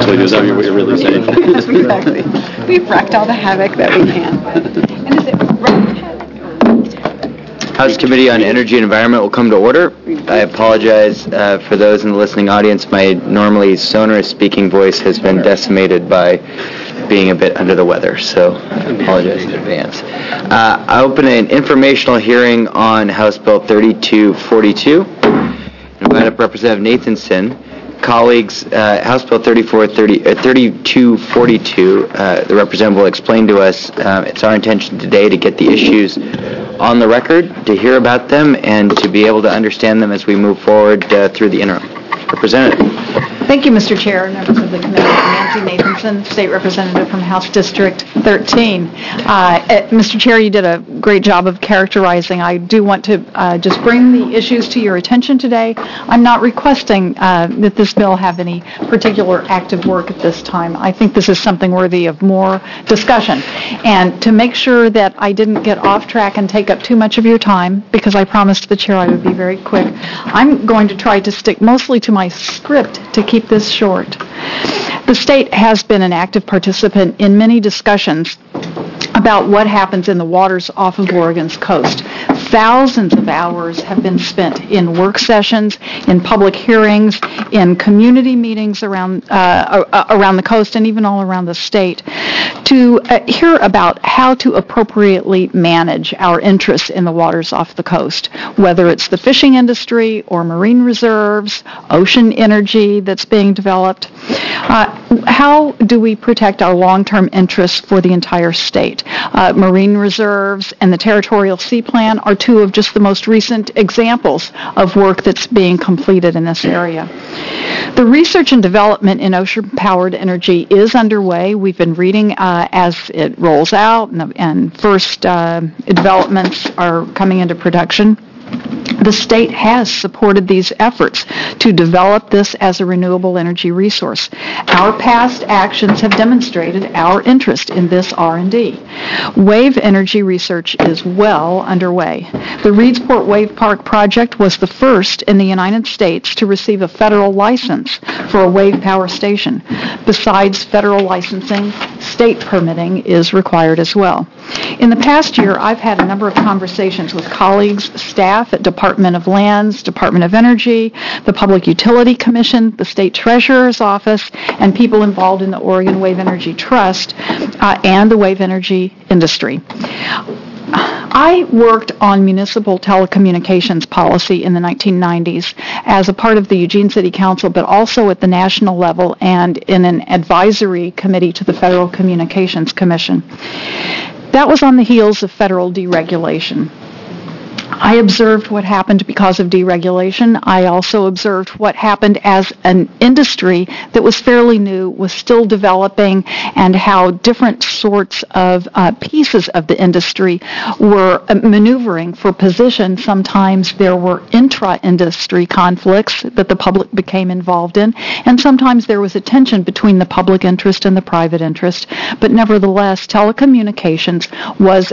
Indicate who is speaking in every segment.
Speaker 1: Basically, is that what you're really saying?
Speaker 2: Exactly. We've wrecked all the havoc that we can. And is it wrecked havoc?
Speaker 3: House Committee on Energy and Environment will come to order. I apologize for those in the listening audience. My normally sonorous speaking voice has been decimated by being a bit under the weather, so I apologize in advance. I open an informational hearing on House Bill 3242. Invite up Representative Nathanson. Colleagues, House Bill 3242, the representative will explain to us, it's our intention today to get the issues on the record, to hear about them, and to be able to understand them as we move forward through the interim. Representative.
Speaker 2: Thank you, Mr. Chair, members of the committee. Nancy Nathanson, State Representative from House District 13. Mr. Chair, you did a great job of characterizing. I do want to just bring the issues to your attention today. I'm not requesting that this bill have any particular active work at this time. I think this is something worthy of more discussion. And to make sure that I didn't get off track and take up too much of your time, because I promised the Chair I would be very quick, I'm going to try to stick mostly to my script to keep this short. The state has been an active participant in many discussions about what happens in the waters off of Oregon's coast. Thousands of hours have been spent in work sessions, in public hearings, in community meetings around the coast and even all around the state to hear about how to appropriately manage our interests in the waters off the coast, whether it's the fishing industry or marine reserves, ocean energy that's being developed. How do we protect our long-term interests for the entire state? Marine reserves and the Territorial Sea Plan are two of just the most recent examples of work that's being completed in this area. The research and development in ocean-powered energy is underway. We've been reading as it rolls out, and first developments are coming into production. The state has supported these efforts to develop this as a renewable energy resource. Our past actions have demonstrated our interest in this R&D. Wave energy research is well underway. The Reedsport Wave Park project was the first in the United States to receive a federal license for a wave power station. Besides federal licensing, state permitting is required as well. In the past year, I've had a number of conversations with colleagues, staff at Department of Lands, Department of Energy, the Public Utility Commission, the State Treasurer's Office, and people involved in the Oregon Wave Energy Trust and the wave energy industry. I worked on municipal telecommunications policy in the 1990s as a part of the Eugene City Council, but also at the national level and in an advisory committee to the Federal Communications Commission. That was on the heels of federal deregulation. I observed what happened because of deregulation. I also observed what happened as an industry that was fairly new, was still developing, and how different sorts of pieces of the industry were maneuvering for position. Sometimes there were intra-industry conflicts that the public became involved in, and sometimes there was a tension between the public interest and the private interest. But nevertheless, telecommunications was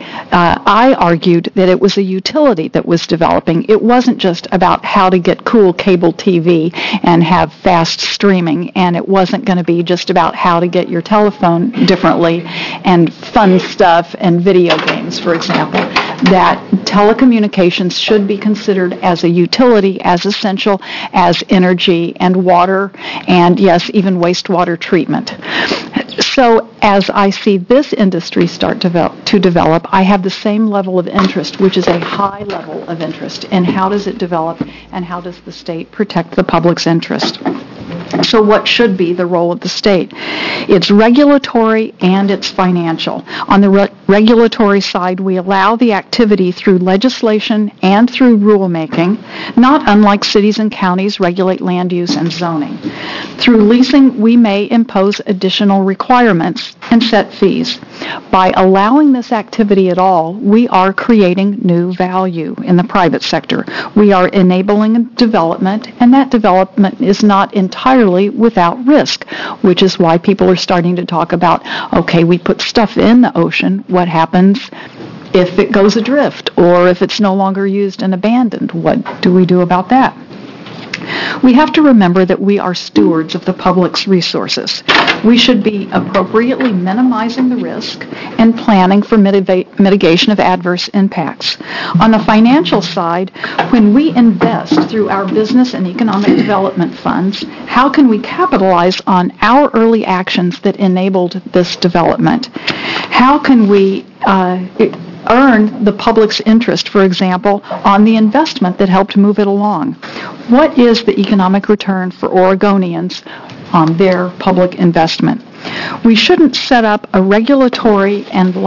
Speaker 2: I argued that it was a utility that was developing. It wasn't just about how to get cool cable TV and have fast streaming, and it wasn't going to be just about how to get your telephone differently and fun stuff and video games, for example. That telecommunications should be considered as a utility, as essential as energy and water, and yes, even wastewater treatment. So as I see this industry start to develop, I have the same level of interest, which is a high level of interest in how does it develop and how does the state protect the public's interest. So what should be the role of the state? It's regulatory and it's financial. On the regulatory side, we allow the activity through legislation and through rulemaking, not unlike cities and counties regulate land use and zoning. Through leasing, we may impose additional requirements and set fees. By allowing this activity at all, we are creating new value in the private sector. We are enabling development, and that development is not entirely without risk, which is why people are starting to talk about, okay, we put stuff in the ocean, what happens if it goes adrift or if it's no longer used and abandoned? What do we do about that? We have to remember that we are stewards of the public's resources. We should be appropriately minimizing the risk and planning for mitigation of adverse impacts. On the financial side, when we invest through our business and economic development funds, how can we capitalize on our early actions that enabled this development? How can we earn the public's interest, for example, on the investment that helped move it along? What is the economic return for Oregonians on their public investment? We shouldn't set up a regulatory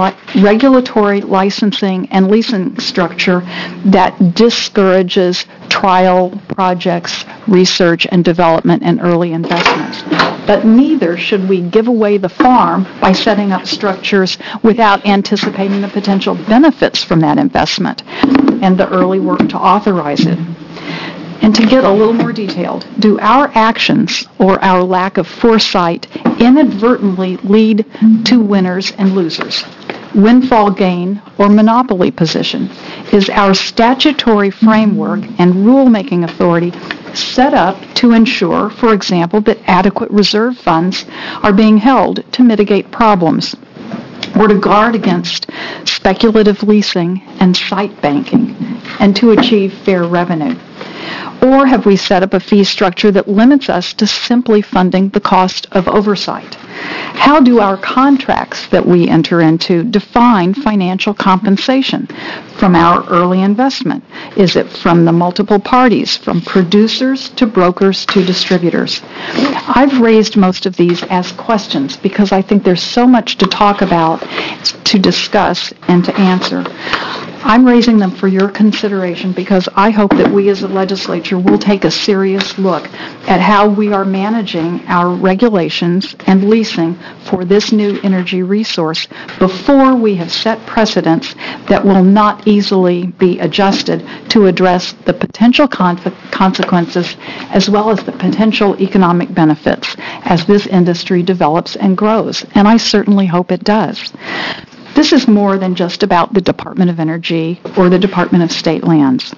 Speaker 2: licensing and leasing structure that discourages trial projects, research and development, and early investments. But neither should we give away the farm by setting up structures without anticipating the potential benefits from that investment and the early work to authorize it. And to get a little more detailed, do our actions or our lack of foresight inadvertently lead to winners and losers? Windfall gain or monopoly position? Is our statutory framework and rulemaking authority set up to ensure, for example, that adequate reserve funds are being held to mitigate problems or to guard against speculative leasing and site banking and to achieve fair revenue? Or have we set up a fee structure that limits us to simply funding the cost of oversight? How do our contracts that we enter into define financial compensation from our early investment? Is it from the multiple parties, from producers to brokers to distributors? I've raised most of these as questions because I think there's so much to talk about, to discuss, and to answer. I'm raising them for your consideration because I hope that we as a legislature will take a serious look at how we are managing our regulations and leasing for this new energy resource before we have set precedents that will not easily be adjusted to address the potential consequences as well as the potential economic benefits as this industry develops and grows. And I certainly hope it does. This is more than just about the Department of Energy or the Department of State Lands.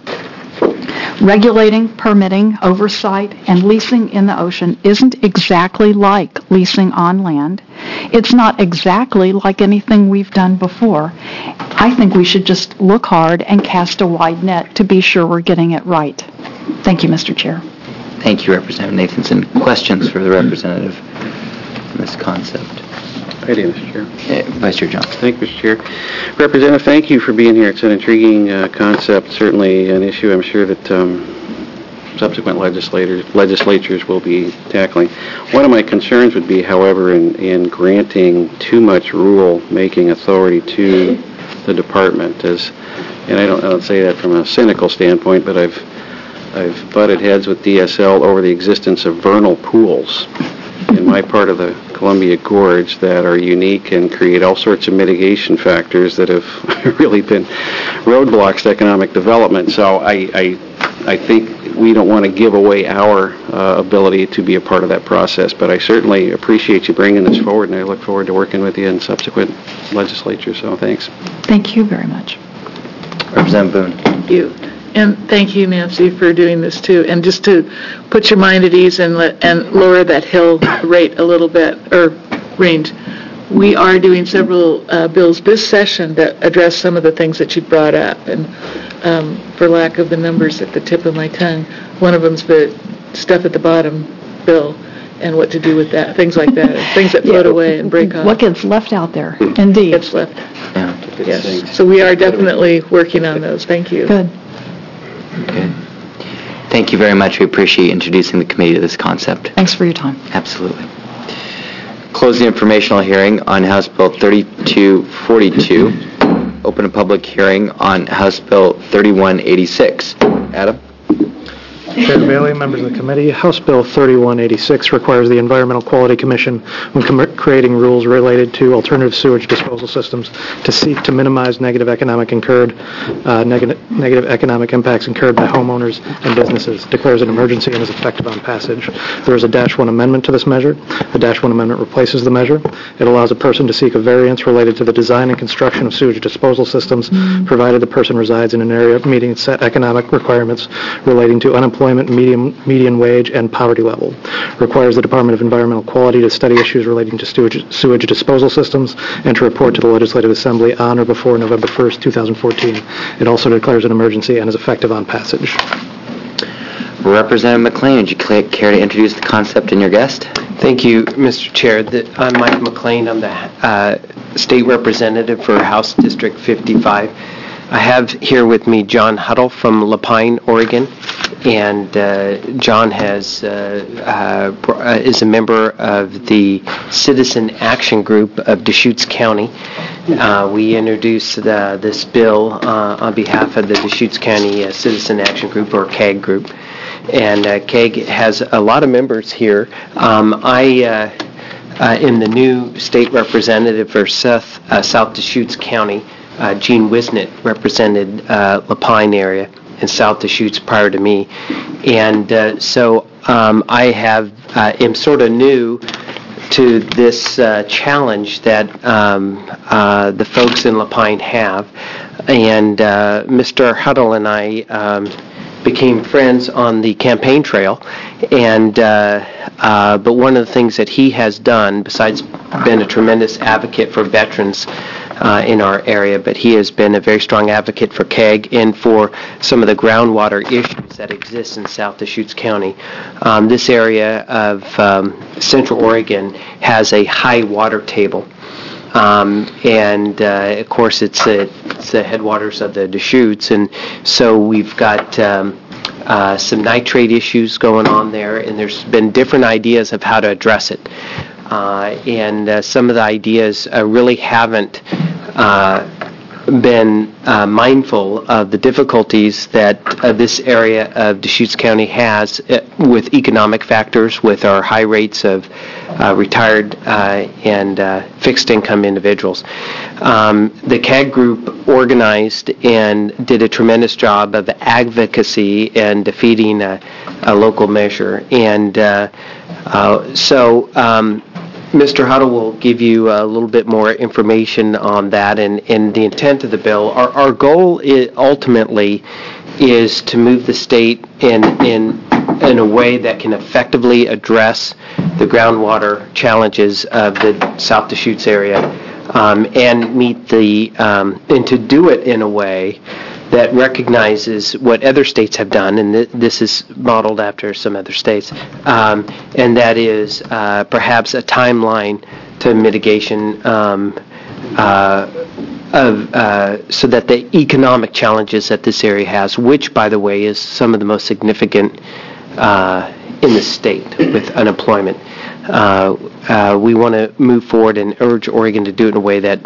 Speaker 2: Regulating, permitting, oversight, and leasing in the ocean isn't exactly like leasing on land. It's not exactly like anything we've done before. I think we should just look hard and cast a wide net to be sure we're getting it right. Thank you, Mr. Chair.
Speaker 3: Thank you, Representative Nathanson. Questions for the representative on this concept?
Speaker 1: I do, Mr. Chair.
Speaker 3: Vice Chair Johnson.
Speaker 1: Thank you, Mr. Chair. Representative, thank you for being here. It's an intriguing concept, certainly an issue I'm sure that subsequent legislatures will be tackling. One of my concerns would be, however, in granting too much rule-making authority to the department. And I don't say that from a cynical standpoint, but I've butted heads with DSL over the existence of vernal pools in my part of the Columbia Gorge that are unique and create all sorts of mitigation factors that have really been roadblocks to economic development. So I think we don't want to give away our ability to be a part of that process, but I certainly appreciate you bringing this forward, and I look forward to working with you in subsequent legislature, so thanks.
Speaker 2: Thank you very much.
Speaker 3: Representative Boone.
Speaker 4: Thank you. And thank you, Nancy, for doing this, too. And just to put your mind at ease and lower that hill rate a little bit, or range, we are doing several bills this session that address some of the things that you brought up. And for lack of the numbers at the tip of my tongue, one of them's the stuff at the bottom bill and what to do with that, things like that, things that float away and break off.
Speaker 2: What gets left out there, indeed.
Speaker 4: Gets left.
Speaker 3: Yeah.
Speaker 4: Yes. So we are definitely working on those. Thank you.
Speaker 2: Good.
Speaker 3: Good. Thank you very much. We appreciate introducing the committee to this concept.
Speaker 2: Thanks for your time.
Speaker 3: Absolutely. Close the informational hearing on House Bill 3242. Open a public hearing on House Bill 3186. Adam?
Speaker 5: Chair Bailey, members of the committee, House Bill 3186 requires the Environmental Quality Commission, when creating rules related to alternative sewage disposal systems, to seek to minimize negative economic impacts incurred by homeowners and businesses, declares an emergency, and is effective on passage. There is a -1 amendment to this measure. The -1 amendment replaces the measure. It allows a person to seek a variance related to the design and construction of sewage disposal systems, provided the person resides in an area meeting set economic requirements relating to unemployment unemployment, median wage, and poverty level. Requires the Department of Environmental Quality to study issues relating to sewage disposal systems and to report to the Legislative Assembly on or before November 1st, 2014. It also declares an emergency and is effective on passage.
Speaker 3: Representative McLean, would you care to introduce the concept and your guest?
Speaker 6: Thank you, Mr. Chair. I'm Mike McLean. I'm the state representative for House District 55. I have here with me John Huddle from Lapine, Oregon, and John is a member of the Citizen Action Group of Deschutes County. We introduced this bill on behalf of the Deschutes County Citizen Action Group, or CAG Group. And CAG has a lot of members here. I am the new state representative for South Deschutes County. Gene Wisnett represented Lapine area and South Deschutes prior to me. And so I am sort of new to this challenge that the folks in Lapine have. And Mr. Huddle and I became friends on the campaign trail, and but one of the things that he has done, besides being a tremendous advocate for veterans in our area, but he has been a very strong advocate for CAG and for some of the groundwater issues that exist in South Deschutes County. This area of Central Oregon has a high water table. And of course it's the headwaters of the Deschutes, and so we've got some nitrate issues going on there, and there's been different ideas of how to address it. And some of the ideas really haven't been mindful of the difficulties that this area of Deschutes County has with economic factors, with our high rates of retired and fixed income individuals. The CAG group organized and did a tremendous job of advocacy and defeating a local measure. And so Mr. Huddle will give you a little bit more information on that and the intent of the bill. Our goal ultimately is to move the state in a way that can effectively address the groundwater challenges of the South Deschutes area, and meet and to do it in a way that recognizes what other states have done, and this is modeled after some other states, and that is perhaps a timeline to mitigation so that the economic challenges that this area has, which, by the way, is some of the most significant in the state with unemployment. We want to move forward and urge Oregon to do it in a way that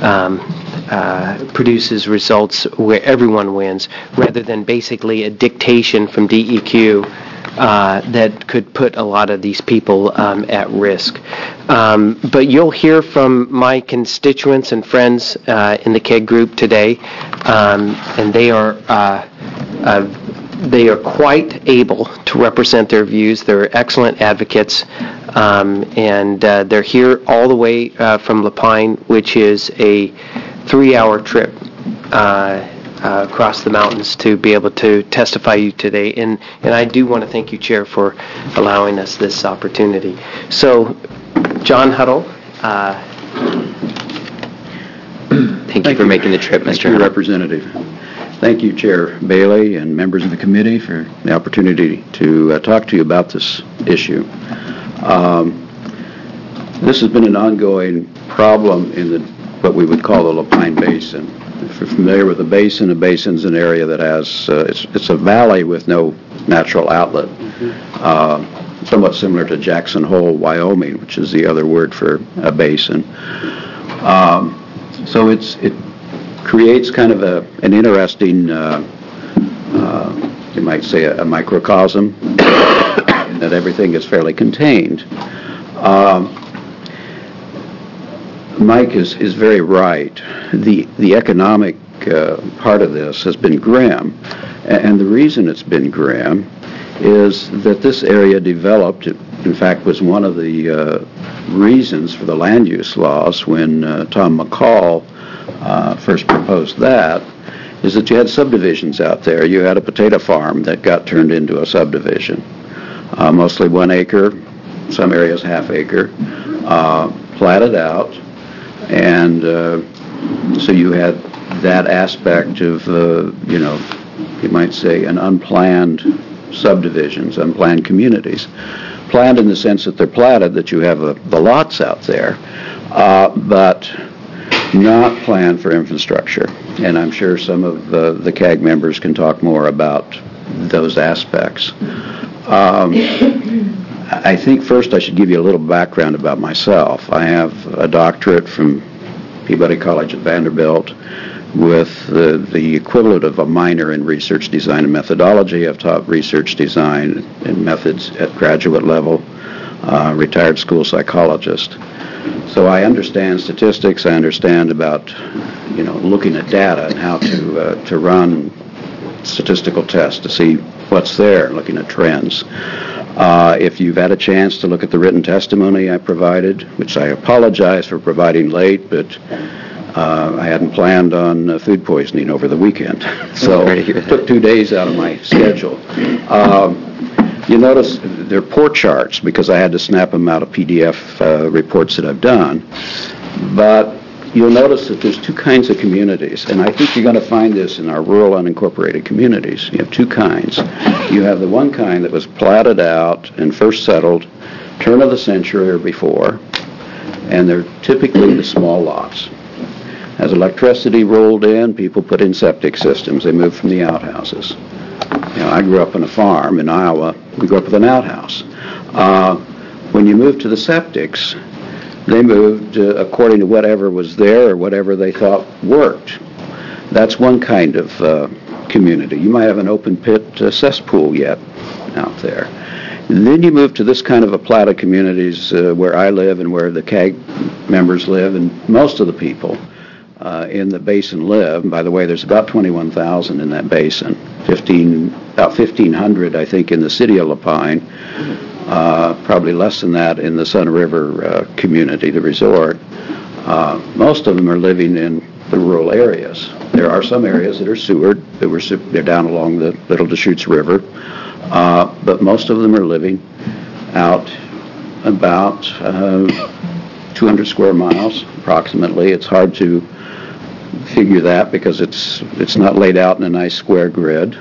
Speaker 6: produces results where everyone wins, rather than basically a dictation from DEQ that could put a lot of these people at risk. But you'll hear from my constituents and friends in the CAG group today, and they are quite able to represent their views. They're excellent advocates, and they're here all the way from Lapine, which is a 3-hour trip across the mountains to be able to testify you today. And I do want to thank you, Chair, for allowing us this opportunity. So, John Huddle.
Speaker 3: Thank you for making the trip, Mr. Huddle.
Speaker 7: Representative. Thank you, Chair Bailey and members of the committee, for the opportunity to talk to you about this issue. This has been an ongoing problem in what we would call the Lapine Basin. If you're familiar with the basin, a basin's an area that has, it's a valley with no natural outlet, somewhat similar to Jackson Hole, Wyoming, which is the other word for a basin. So it creates kind of an interesting, you might say, a microcosm, in that everything is fairly contained. Mike is very right. The economic part of this has been grim, and the reason it's been grim is that this area developed, in fact, was one of the reasons for the land use laws when Tom McCall first proposed that, is that you had subdivisions out there. You had a potato farm that got turned into a subdivision, mostly 1 acre, some areas half acre, platted out, and so you had that aspect of, you might say, an unplanned subdivisions, unplanned communities. Planned in the sense that they're platted, that you have the lots out there, but not planned for infrastructure. And I'm sure some of the CAG members can talk more about those aspects. I think first I should give you a little background about myself. I have a doctorate from Peabody College at Vanderbilt with the equivalent of a minor in research design and methodology. I've taught research design and methods at graduate level, retired school psychologist. So I understand statistics. I understand about, looking at data and how to run statistical tests to see what's there, looking at trends. If you've had a chance to look at the written testimony I provided, which I apologize for providing late, but I hadn't planned on food poisoning over the weekend, so it took 2 days out of my schedule. You notice they're poor charts because I had to snap them out of PDF reports that I've done, but you'll notice that there's 2 kinds of communities, and I think you're going to find this in our rural unincorporated communities. You have 2 kinds. You have the one kind that was platted out and first settled turn of the century or before, and they're typically the small lots. As electricity rolled in, people put in septic systems. They moved from the outhouses. I grew up on a farm in Iowa. We grew up with an outhouse. When you moved to the septics, they moved according to whatever was there or whatever they thought worked. That's one kind of community. You might have an open pit cesspool yet out there. And then you move to this kind of a platted communities where I live and where the CAG members live, and most of the people in the basin live. By the way, there's about 21,000 in that basin. About 1,500, I think, in the city of La Pine. Probably less than that in the Sun River community, the resort. Most of them are living in the rural areas. There are some areas that are sewered. They're down along the Little Deschutes River. But most of them are living out about 200 square miles, approximately. It's hard to figure that because it's not laid out in a nice square grid.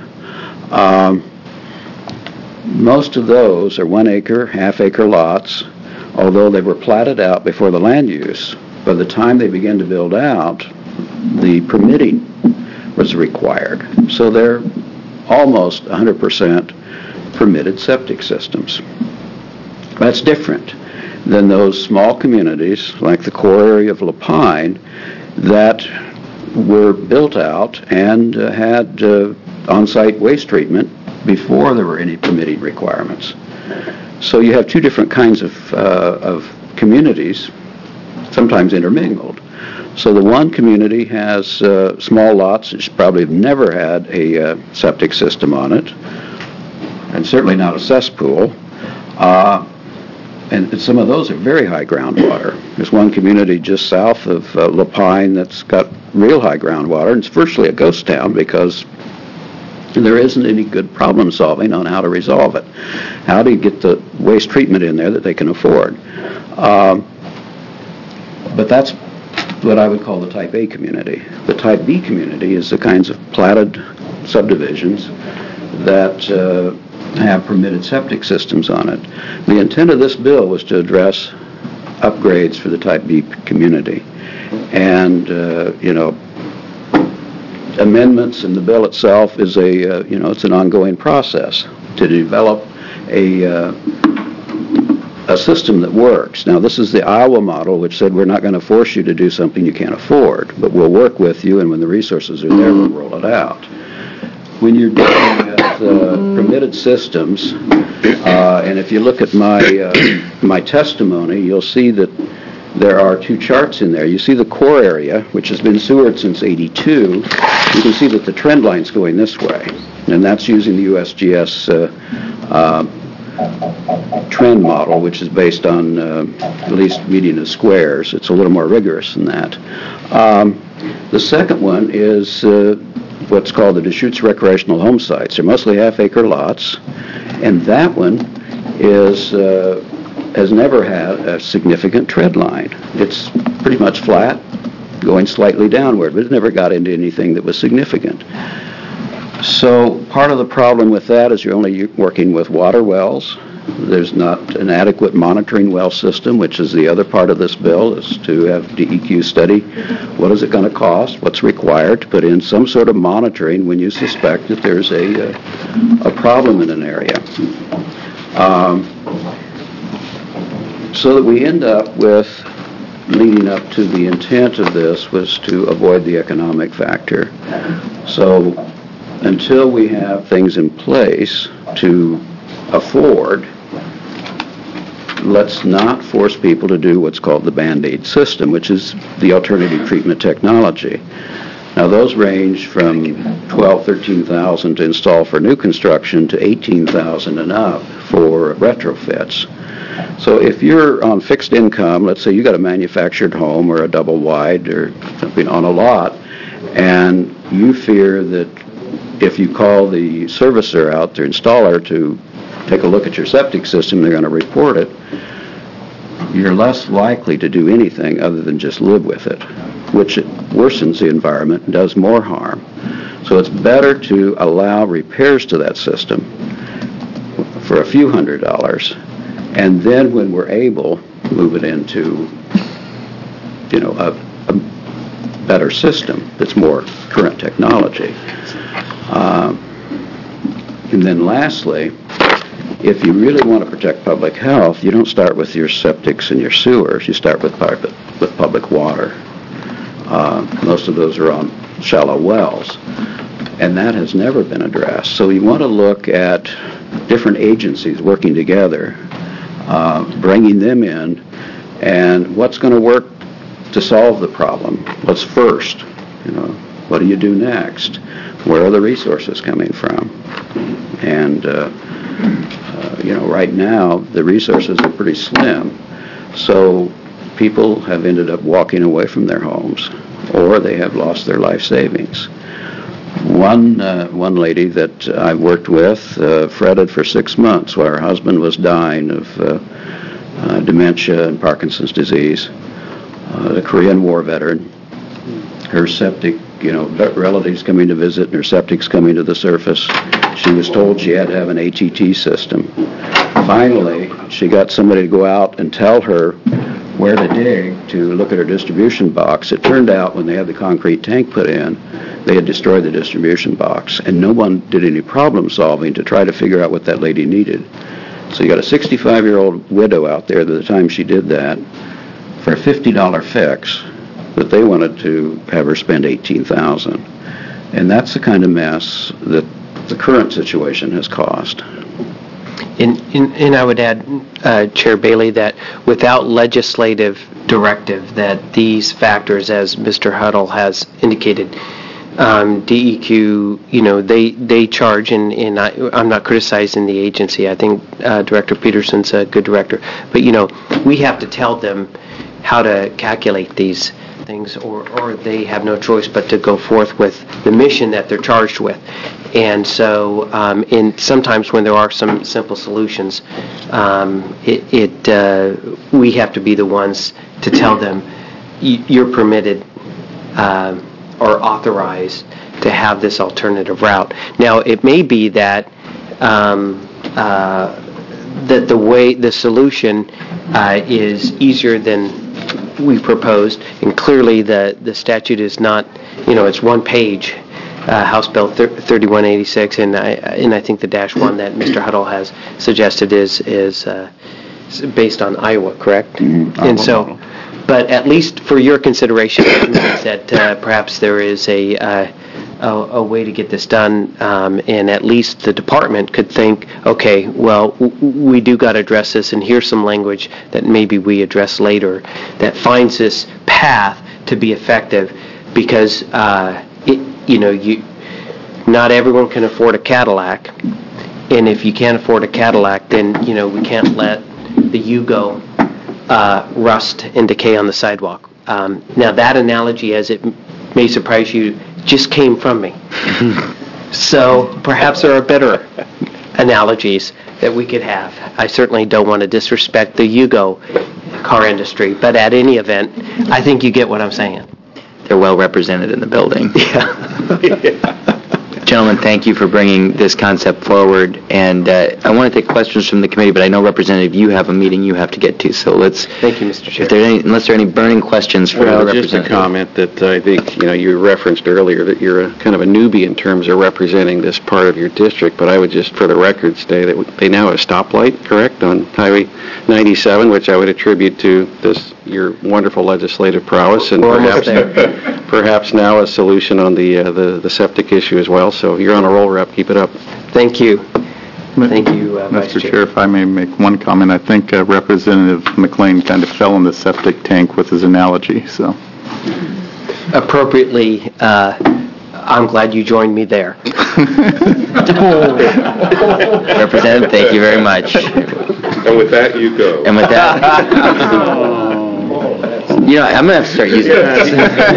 Speaker 7: Most of those are 1 acre, half acre lots, although they were platted out before the land use. By the time they began to build out, the permitting was required. So they're almost 100% permitted septic systems. That's different than those small communities like the core area of La Pine that were built out and had on-site waste treatment before there were any permitting requirements. So you have 2 different kinds of communities, sometimes intermingled. So the one community has small lots that probably have never had a septic system on it, and certainly not a cesspool. And some of those are very high groundwater. There's one community just south of La Pine that's got real high groundwater, and it's virtually a ghost town because there isn't any good problem solving on how to resolve it. How do you get the waste treatment in there that they can afford? But that's what I would call the Type A community. The Type B community is the kinds of platted subdivisions that have permitted septic systems on it. The intent of this bill was to address upgrades for the Type B community. And, amendments in the bill itself is it's an ongoing process to develop a system that works. Now, this is the Iowa model, which said we're not going to force you to do something you can't afford, but we'll work with you, and when the resources are there, we'll roll it out. When you're dealing with permitted systems, and if you look at my testimony, you'll see that there are 2 charts in there. You see the core area, which has been sewered since '82. You can see that the trend line's going this way, and that's using the USGS trend model, which is based on at least median of squares. It's a little more rigorous than that. The second one is what's called the Deschutes recreational home sites. They're mostly half-acre lots, and that one has never had a significant tread line. It's pretty much flat, going slightly downward, but it never got into anything that was significant. So part of the problem with that is you're only working with water wells. There's not an adequate monitoring well system, which is the other part of this bill, is to have DEQ study what is it going to cost, what's required to put in some sort of monitoring when you suspect that there's a problem in an area. So that we end up with, leading up to the intent of this was to avoid the economic factor. So until we have things in place to afford, let's not force people to do what's called the Band-Aid system, which is the alternative treatment technology. Now those range from $12,000, $13,000 to install for new construction to $18,000 and up for retrofits. So if you're on fixed income, let's say you got a manufactured home or a double wide or something on a lot, and you fear that if you call the servicer out, their installer, to take a look at your septic system, they're going to report it, you're less likely to do anything other than just live with it, which worsens the environment and does more harm. So it's better to allow repairs to that system for a few $100s, and then when we're able, move it into, a better system that's more current technology. And then lastly, if you really want to protect public health, you don't start with your septics and your sewers. You start with public water. Most of those are on shallow wells, and that has never been addressed. So you want to look at different agencies working together, bringing them in, and what's going to work to solve the problem. What's first? What do you do next? Where are the resources coming from? And right now the resources are pretty slim, so people have ended up walking away from their homes, or they have lost their life savings. One lady that I worked with fretted for 6 months while her husband was dying of dementia and Parkinson's disease. A Korean War veteran. Her septic, relatives coming to visit, and her septic's coming to the surface. She was told she had to have an ATT system. Finally, she got somebody to go out and tell her where to dig to look at her distribution box. It turned out when they had the concrete tank put in, they had destroyed the distribution box, and no one did any problem solving to try to figure out what that lady needed. So you got a 65-year-old widow out there at the time she did that for a $50 fix, but they wanted to have her spend $18,000. And that's the kind of mess that the current situation has caused.
Speaker 6: And I would add, Chair Bailey, that without legislative directive that these factors, as Mr. Huddle has indicated, DEQ, they charge, and I'm not criticizing the agency. I think Director Peterson's a good director. But, we have to tell them how to calculate these things, or they have no choice but to go forth with the mission that they're charged with. And so sometimes when there are some simple solutions, we have to be the ones to tell them, you're permitted or authorized to have this alternative route. Now, it may be that that the solution is easier than we proposed, and clearly the statute is not, it's one page, House Bill 3186, and I think the -1 that Mr. Huddle has suggested is based on Iowa, correct?
Speaker 7: Mm-hmm.
Speaker 6: And so, but at least for your consideration, it means that perhaps there is a way to get this done, and at least the department could think, okay, well, we do got to address this, and here's some language that maybe we address later that finds this path to be effective, because not everyone can afford a Cadillac, and if you can't afford a Cadillac, then we can't let the Yugo rust and decay on the sidewalk. Now that analogy, as it may surprise you, just came from me. So perhaps there are better analogies that we could have. I certainly don't want to disrespect the Yugo car industry, but at any event, I think you get what I'm saying.
Speaker 3: They're well represented in the building.
Speaker 6: Yeah.
Speaker 3: Gentlemen, thank you for bringing this concept forward, and I want to take questions from the committee, but I know, Representative, you have a meeting you have to get to, so let's...
Speaker 6: Thank you, Mr. Chair.
Speaker 3: Unless there are any burning questions for the
Speaker 1: Well,
Speaker 3: representative.
Speaker 1: just a comment that I think, you referenced earlier that you're a kind of a newbie in terms of representing this part of your district, but I would just, for the record, say that they now have a stoplight, correct, on Highway 97, which I would attribute to your wonderful legislative prowess, and
Speaker 6: We're almost there.
Speaker 1: perhaps now a solution on the septic issue as well. So you're on a roll, Rep. Keep it up.
Speaker 6: Thank you. Thank you, Vice
Speaker 8: Mr. Chair, if I may make one comment, I think Representative McLean kind of fell in the septic tank with his analogy, so.
Speaker 6: Appropriately, I'm glad you joined me there.
Speaker 3: Representative, thank you very much.
Speaker 9: And with that, you go.
Speaker 3: And with that... I'm going to have to start using this.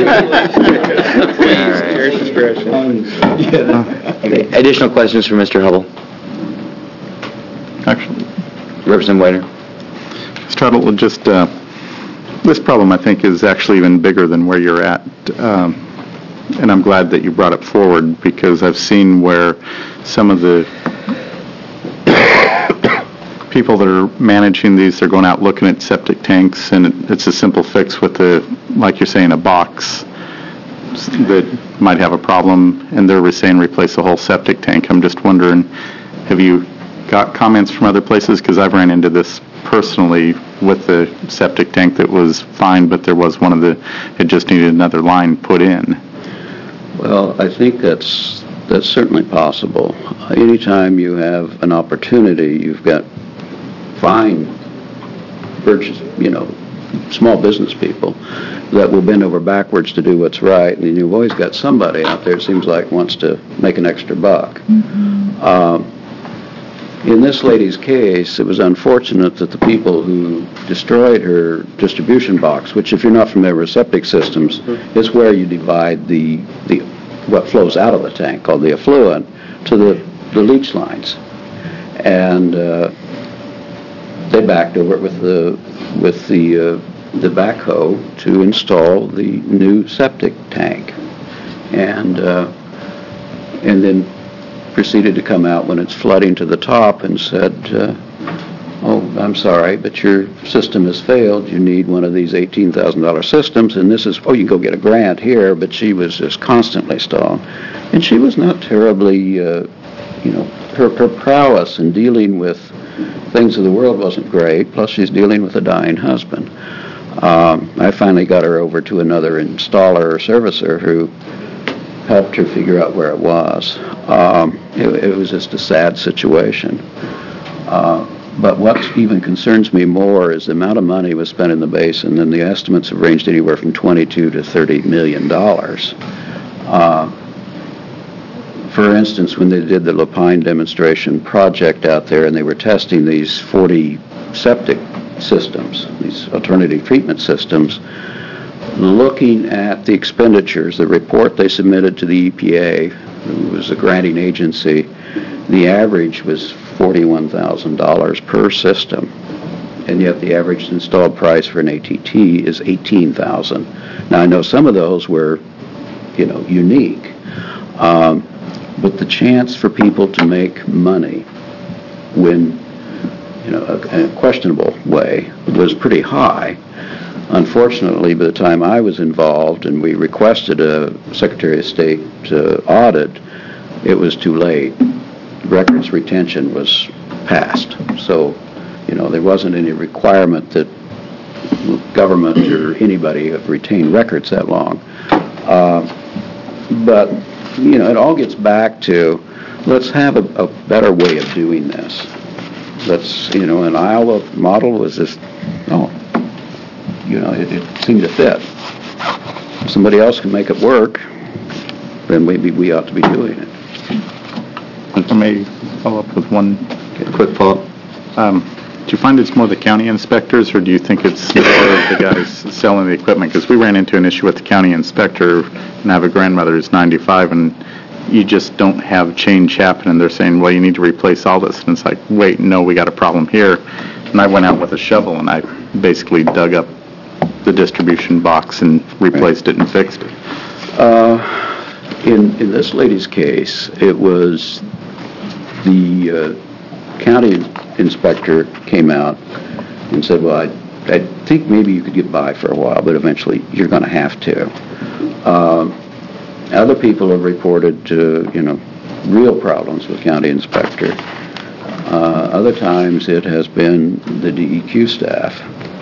Speaker 3: All right. Okay. Additional questions for Mr. Hubble?
Speaker 8: Actually,
Speaker 3: Representative Whiter.
Speaker 8: Mr. Tuttle, just, this problem, I think, is actually even bigger than where you're at. And I'm glad that you brought it forward, because I've seen where some of the people that are managing these, they're going out looking at septic tanks, and it's a simple fix with like you're saying, a box that might have a problem, and they're saying replace the whole septic tank. I'm just wondering, have you got comments from other places? Because I've ran into this personally with the septic tank that was fine, but there was it just needed another line put in.
Speaker 7: Well, I think that's certainly possible. Anytime you have an opportunity, you've got fine, small business people that will bend over backwards to do what's right, and you've always got somebody out there, it seems like, wants to make an extra buck. In this lady's case, it was unfortunate that the people who destroyed her distribution box, which, if you're not familiar with septic systems, is where you divide what flows out of the tank, called the effluent, to the leach lines. And they backed over it with the backhoe to install the new septic tank, and then proceeded to come out when it's flooding to the top and said, "Oh, I'm sorry, but your system has failed. You need one of these $18,000 systems, and this is, you can go get a grant here." But she was just constantly stalling, and she was not terribly, her prowess in dealing with things of the world wasn't great, plus she's dealing with a dying husband. I finally got her over to another installer or servicer who helped her figure out where it was. It was just a sad situation. But what even concerns me more is the amount of money was spent in the basin, and the estimates have ranged anywhere from $22 to $30 million. For instance, when they did the Lapine demonstration project out there and they were testing these 40 septic systems, these alternative treatment systems, looking at the expenditures, the report they submitted to the EPA, who was a granting agency, the average was $41,000 per system, and yet the average installed price for an ATT is $18,000. Now, I know some of those were, unique, but the chance for people to make money when, in a questionable way was pretty high. Unfortunately, by the time I was involved and we requested a Secretary of State audit, it was too late. Records retention was passed. So, there wasn't any requirement that government or anybody have retained records that long. But, it all gets back to, let's have a better way of doing this. Let's, an Iowa model was just, it seemed to fit. If somebody else can make it work, then maybe we ought to be doing it.
Speaker 8: If I may follow up with one
Speaker 3: quick follow-up.
Speaker 8: Do you find it's more the county inspectors, or do you think it's more of the guys selling the equipment? Because we ran into an issue with the county inspector, and I have a grandmother who's 95, and you just don't have change happen, and they're saying, well, you need to replace all this. And it's like, wait, no, we got a problem here. And I went out with a shovel, and I basically dug up the distribution box and replaced it and fixed it.
Speaker 7: In this lady's case, it was the county inspector came out and said, well, I think maybe you could get by for a while, but eventually you're going to have to. Other people have reported, real problems with county inspector. Other times it has been the DEQ staff.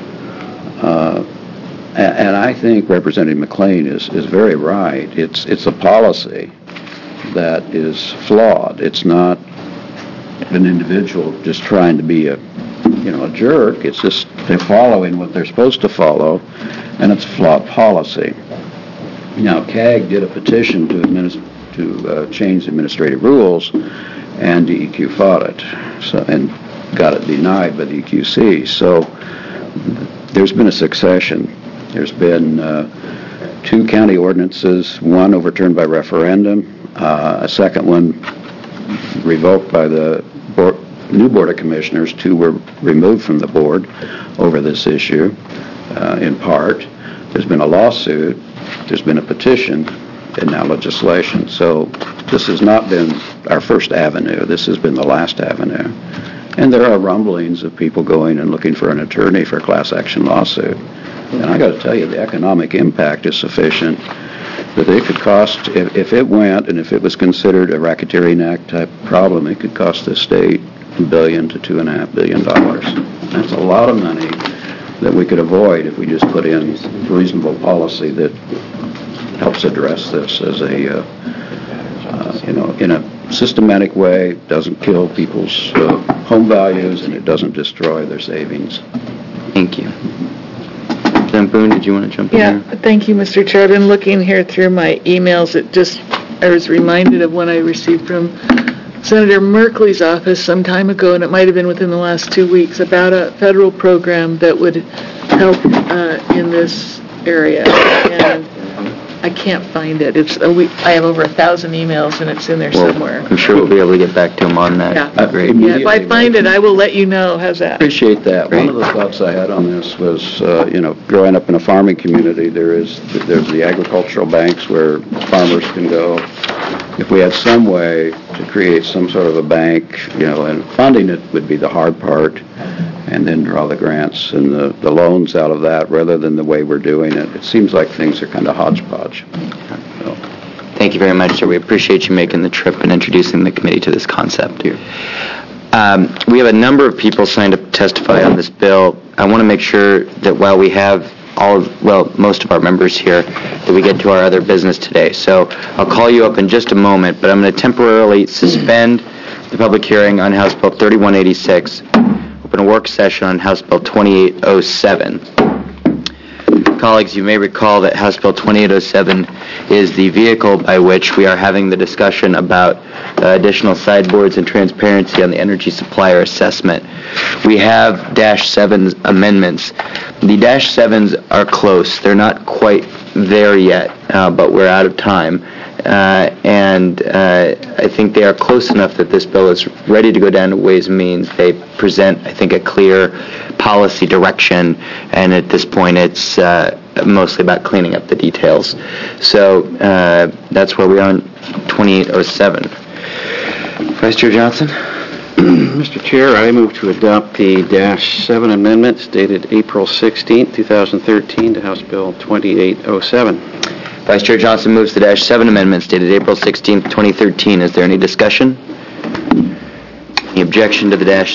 Speaker 7: And I think Representative McLean is very right. It's a policy that is flawed. It's not an individual just trying to be a jerk. It's just they're following what they're supposed to follow, and it's a flawed policy. Now, CAG did a petition to change administrative rules, and DEQ fought it, and got it denied by the EQC. So there's been a succession. There's been 2 county ordinances, one overturned by referendum, a second one revoked by the new Board of Commissioners. 2 were removed from the board over this issue, in part. There's been a lawsuit, there's been a petition, and now legislation. So this has not been our first avenue. This has been the last avenue. And there are rumblings of people going and looking for an attorney for a class action lawsuit. And I got to tell you, the economic impact is sufficient that it could cost, if it went and if it was considered a Racketeering Act type problem, it could cost the state $1 billion to $2.5 billion. That's a lot of money that we could avoid if we just put in reasonable policy that helps address this as a, in a systematic way, doesn't kill people's home values, and it doesn't destroy their savings.
Speaker 3: Thank you. Representative Boone, did you want to jump in
Speaker 4: Yeah,
Speaker 3: here?
Speaker 4: thank you, Mr. Chair. I've been looking here through my emails. I was reminded of one I received from Senator Merkley's office some time ago, and it might have been within the last 2 weeks, about a federal program that would help in this area. And I can't find it. I have over 1,000 emails, and it's in there somewhere.
Speaker 3: I'm sure we'll be able to get back to him on that.
Speaker 4: Yeah.
Speaker 3: Great.
Speaker 4: Yeah, if I find it, I will let you know. How's that?
Speaker 7: Appreciate that.
Speaker 3: Great.
Speaker 7: One of the thoughts I had on this was, growing up in a farming community, there's the agricultural banks where farmers can go. If we had some way to create some sort of a bank, and funding it would be the hard part, and then draw the grants and the loans out of that rather than the way we're doing it. It seems like things are kind of hodgepodge. So.
Speaker 3: Thank you very much, sir. We appreciate you making the trip and introducing the committee to this concept. We have a number of people signed up to testify on this bill. I want to make sure that while we have most of our members here, that we get to our other business today. So I'll call you up in just a moment, but I'm going to temporarily suspend the public hearing on House Bill 3186, open a work session on House Bill 2807. Colleagues, you may recall that House Bill 2807 is the vehicle by which we are having the discussion about additional sideboards and transparency on the energy supplier assessment. We have Dash 7 amendments. The Dash 7s are close. They're not quite there yet, but we're out of time. And I think they are close enough that this bill is ready to go down to Ways and Means. They present, I think, a clear policy direction, and at this point it's mostly about cleaning up the details. So that's where we are on 2807. Vice Chair Johnson?
Speaker 1: Mr. Chair, I move to adopt the Dash 7 amendments dated April 16, 2013 to House Bill 2807.
Speaker 3: Vice Chair Johnson moves the Dash 7 amendments dated April 16, 2013. Is there any discussion? Any objection to the Dash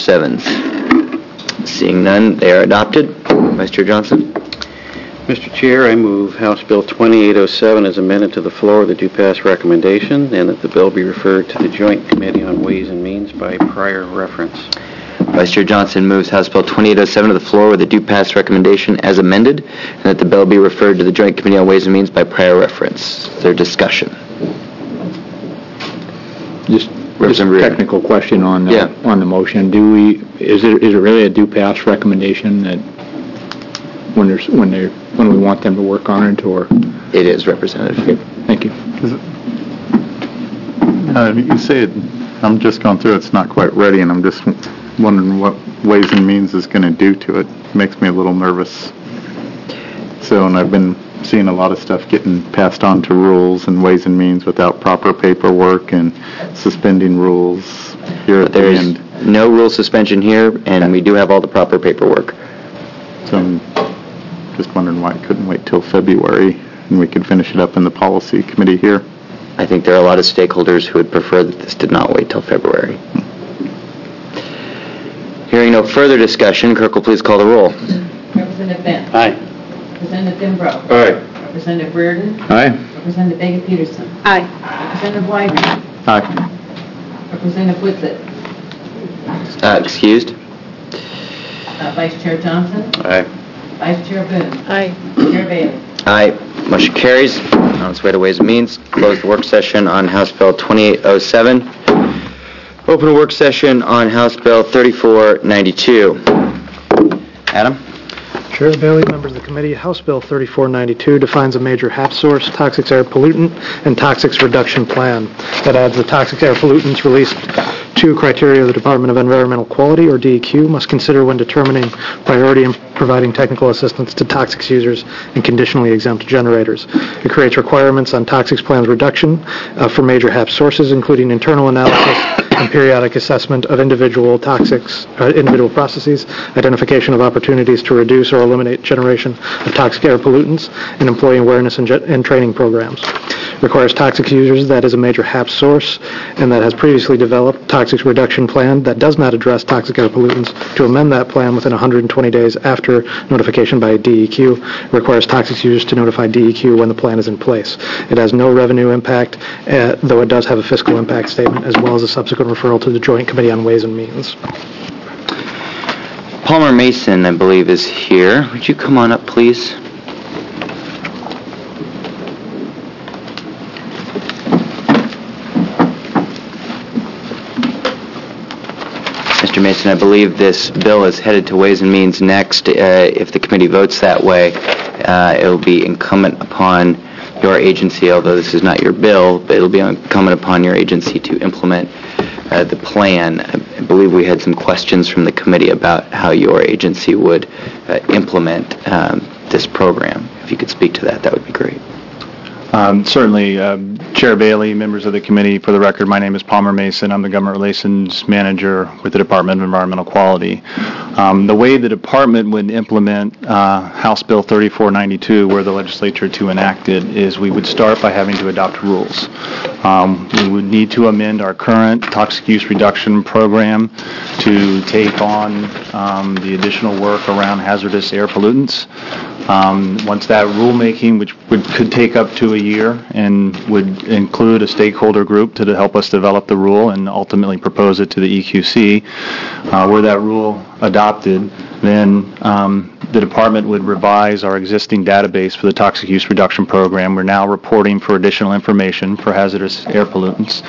Speaker 3: 7s? Seeing none, they are adopted. Vice Chair Johnson?
Speaker 1: Mr. Chair, I move House Bill 2807 as amended to the floor with a due pass recommendation, and that the bill be referred to the Joint Committee on Ways and Means by prior reference.
Speaker 3: Vice Chair Johnson moves House Bill 2807 to the floor with a due pass recommendation as amended, and that the bill be referred to the Joint Committee on Ways and Means by prior reference. Is there discussion?
Speaker 7: Just
Speaker 3: Representative Reardon.
Speaker 10: Technical question on
Speaker 3: Yeah.
Speaker 10: on the motion. Is it really a do pass recommendation that when we want them to work on it, or?
Speaker 3: It is, Representative.
Speaker 10: Okay, thank you.
Speaker 8: You say it, I'm just going through, it's not quite ready, and I'm just wondering what Ways and Means is going to do to it. Makes me a little nervous. So, and I've been seeing a lot of stuff getting passed on to Rules and Ways and Means without proper paperwork and suspending rules here at the
Speaker 3: There's
Speaker 8: end.
Speaker 3: no rule suspension here, and we do have all the proper paperwork.
Speaker 8: So I'm just wondering why it couldn't wait till February and we could finish it up in the policy committee here.
Speaker 3: I think there are a lot of stakeholders who would prefer that this did not wait till February. Hearing no further discussion, clerk will please call the roll.
Speaker 11: Representative Benz.
Speaker 1: Aye.
Speaker 11: Representative Denbrough.
Speaker 9: All right.
Speaker 11: Representative Reardon.
Speaker 10: Aye.
Speaker 11: Representative Vega-Peterson.
Speaker 2: Aye.
Speaker 11: Representative Wyden.
Speaker 8: Aye.
Speaker 11: Representative Witsit.
Speaker 3: Excused?
Speaker 11: Vice Chair Johnson.
Speaker 1: Aye.
Speaker 11: Vice Chair Boone.
Speaker 2: Aye.
Speaker 11: Chair Bailey.
Speaker 3: Aye. Motion carries. On its way to Ways and Means. Close the work session on House Bill 2807. Open a work session on House Bill 3492. Adam?
Speaker 5: Chair Bailey, members of the committee, House Bill 3492 defines a major HAP source, toxic air pollutant, and toxics reduction plan that adds the toxic air pollutants released to criteria the Department of Environmental Quality, or DEQ, must consider when determining priority in providing technical assistance to toxics users and conditionally exempt generators. It creates requirements on toxics plans reduction for major HAP sources, including internal analysis and periodic assessment of individual processes, identification of opportunities to reduce or eliminate generation of toxic air pollutants, and employee awareness and training programs. Requires toxic users that is a major HAP source and that has previously developed toxics reduction plan that does not address toxic air pollutants to amend that plan within 120 days after notification by DEQ. Requires toxics users to notify DEQ when the plan is in place. It has no revenue impact, though it does have a fiscal impact statement, as well as a subsequent referral to the Joint Committee on Ways and Means.
Speaker 3: Palmer Mason, I believe, is here. Would you come on up, please? Mr. Mason, I believe this bill is headed to Ways and Means next. If the committee votes that way, it will be incumbent upon your agency, although this is not your bill, but it will be incumbent upon your agency to implement the plan. I believe we had some questions from the committee about how your agency would implement this program. If you could speak to that, that would be great.
Speaker 12: Certainly, Chair Bailey, members of the committee, for the record, my name is Palmer Mason. I'm the Government Relations Manager with the Department of Environmental Quality. The way the department would implement House Bill 3492, where the legislature to enact it, is we would start by having to adopt rules. We would need to amend our current toxic use reduction program to take on the additional work around hazardous air pollutants. Once that rulemaking, which could take up to a year and would include a stakeholder group to help us develop the rule and ultimately propose it to the EQC, were that rule adopted, then the department would revise our existing database for the toxic use reduction program. We're now reporting for additional information for hazardous air pollutants.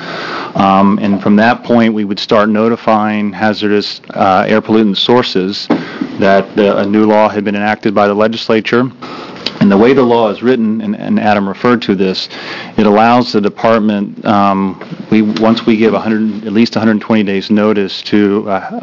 Speaker 12: And from that point, we would start notifying hazardous air pollutant sources that a new law had been enacted by the legislature. And the way the law is written, and Adam referred to this, it allows the department, once we give at least 120 days notice to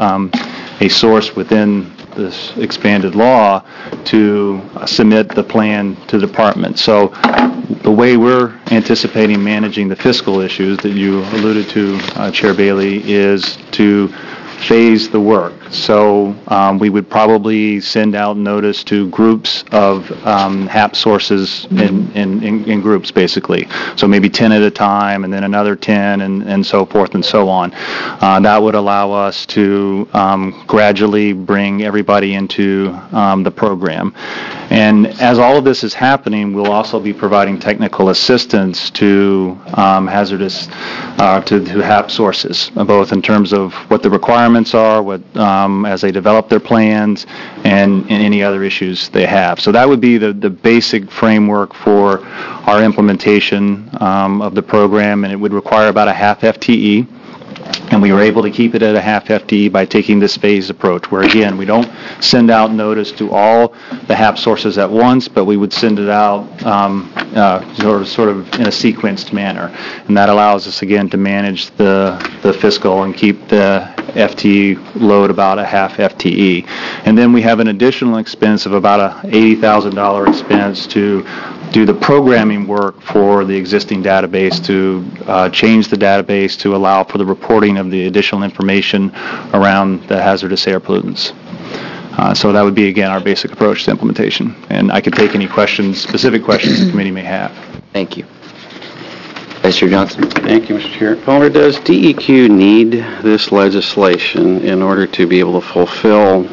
Speaker 12: a source within this expanded law, to submit the plan to the department. So the way we're anticipating managing the fiscal issues that you alluded to, Chair Bailey, is to phase the work. So we would probably send out notice to groups of HAP sources in groups, basically. So maybe 10 at a time, and then another 10, and so forth and so on. That would allow us to gradually bring everybody into the program. And as all of this is happening, we'll also be providing technical assistance to hazardous, to HAP sources, both in terms of what the requirements are, what as they develop their plans, and any other issues they have. So that would be the basic framework for our implementation of the program, and it would require about a half FTE. And we were able to keep it at a half FTE by taking this phased approach, where again, we don't send out notice to all the HAP sources at once, but we would send it out sort of in a sequenced manner. And that allows us, again, to manage the fiscal and keep the FTE load about a half FTE. And then we have an additional expense of about a $80,000 expense to do the programming work for the existing database, to change the database to allow for the reporting of the additional information around the hazardous air pollutants. So that would be, again, our basic approach to implementation. And I could take any questions, specific questions the committee may have.
Speaker 3: Thank you. Vice Chair Johnson.
Speaker 1: Thank you, Mr. Chair. Palmer, does DEQ need this legislation in order to be able to fulfill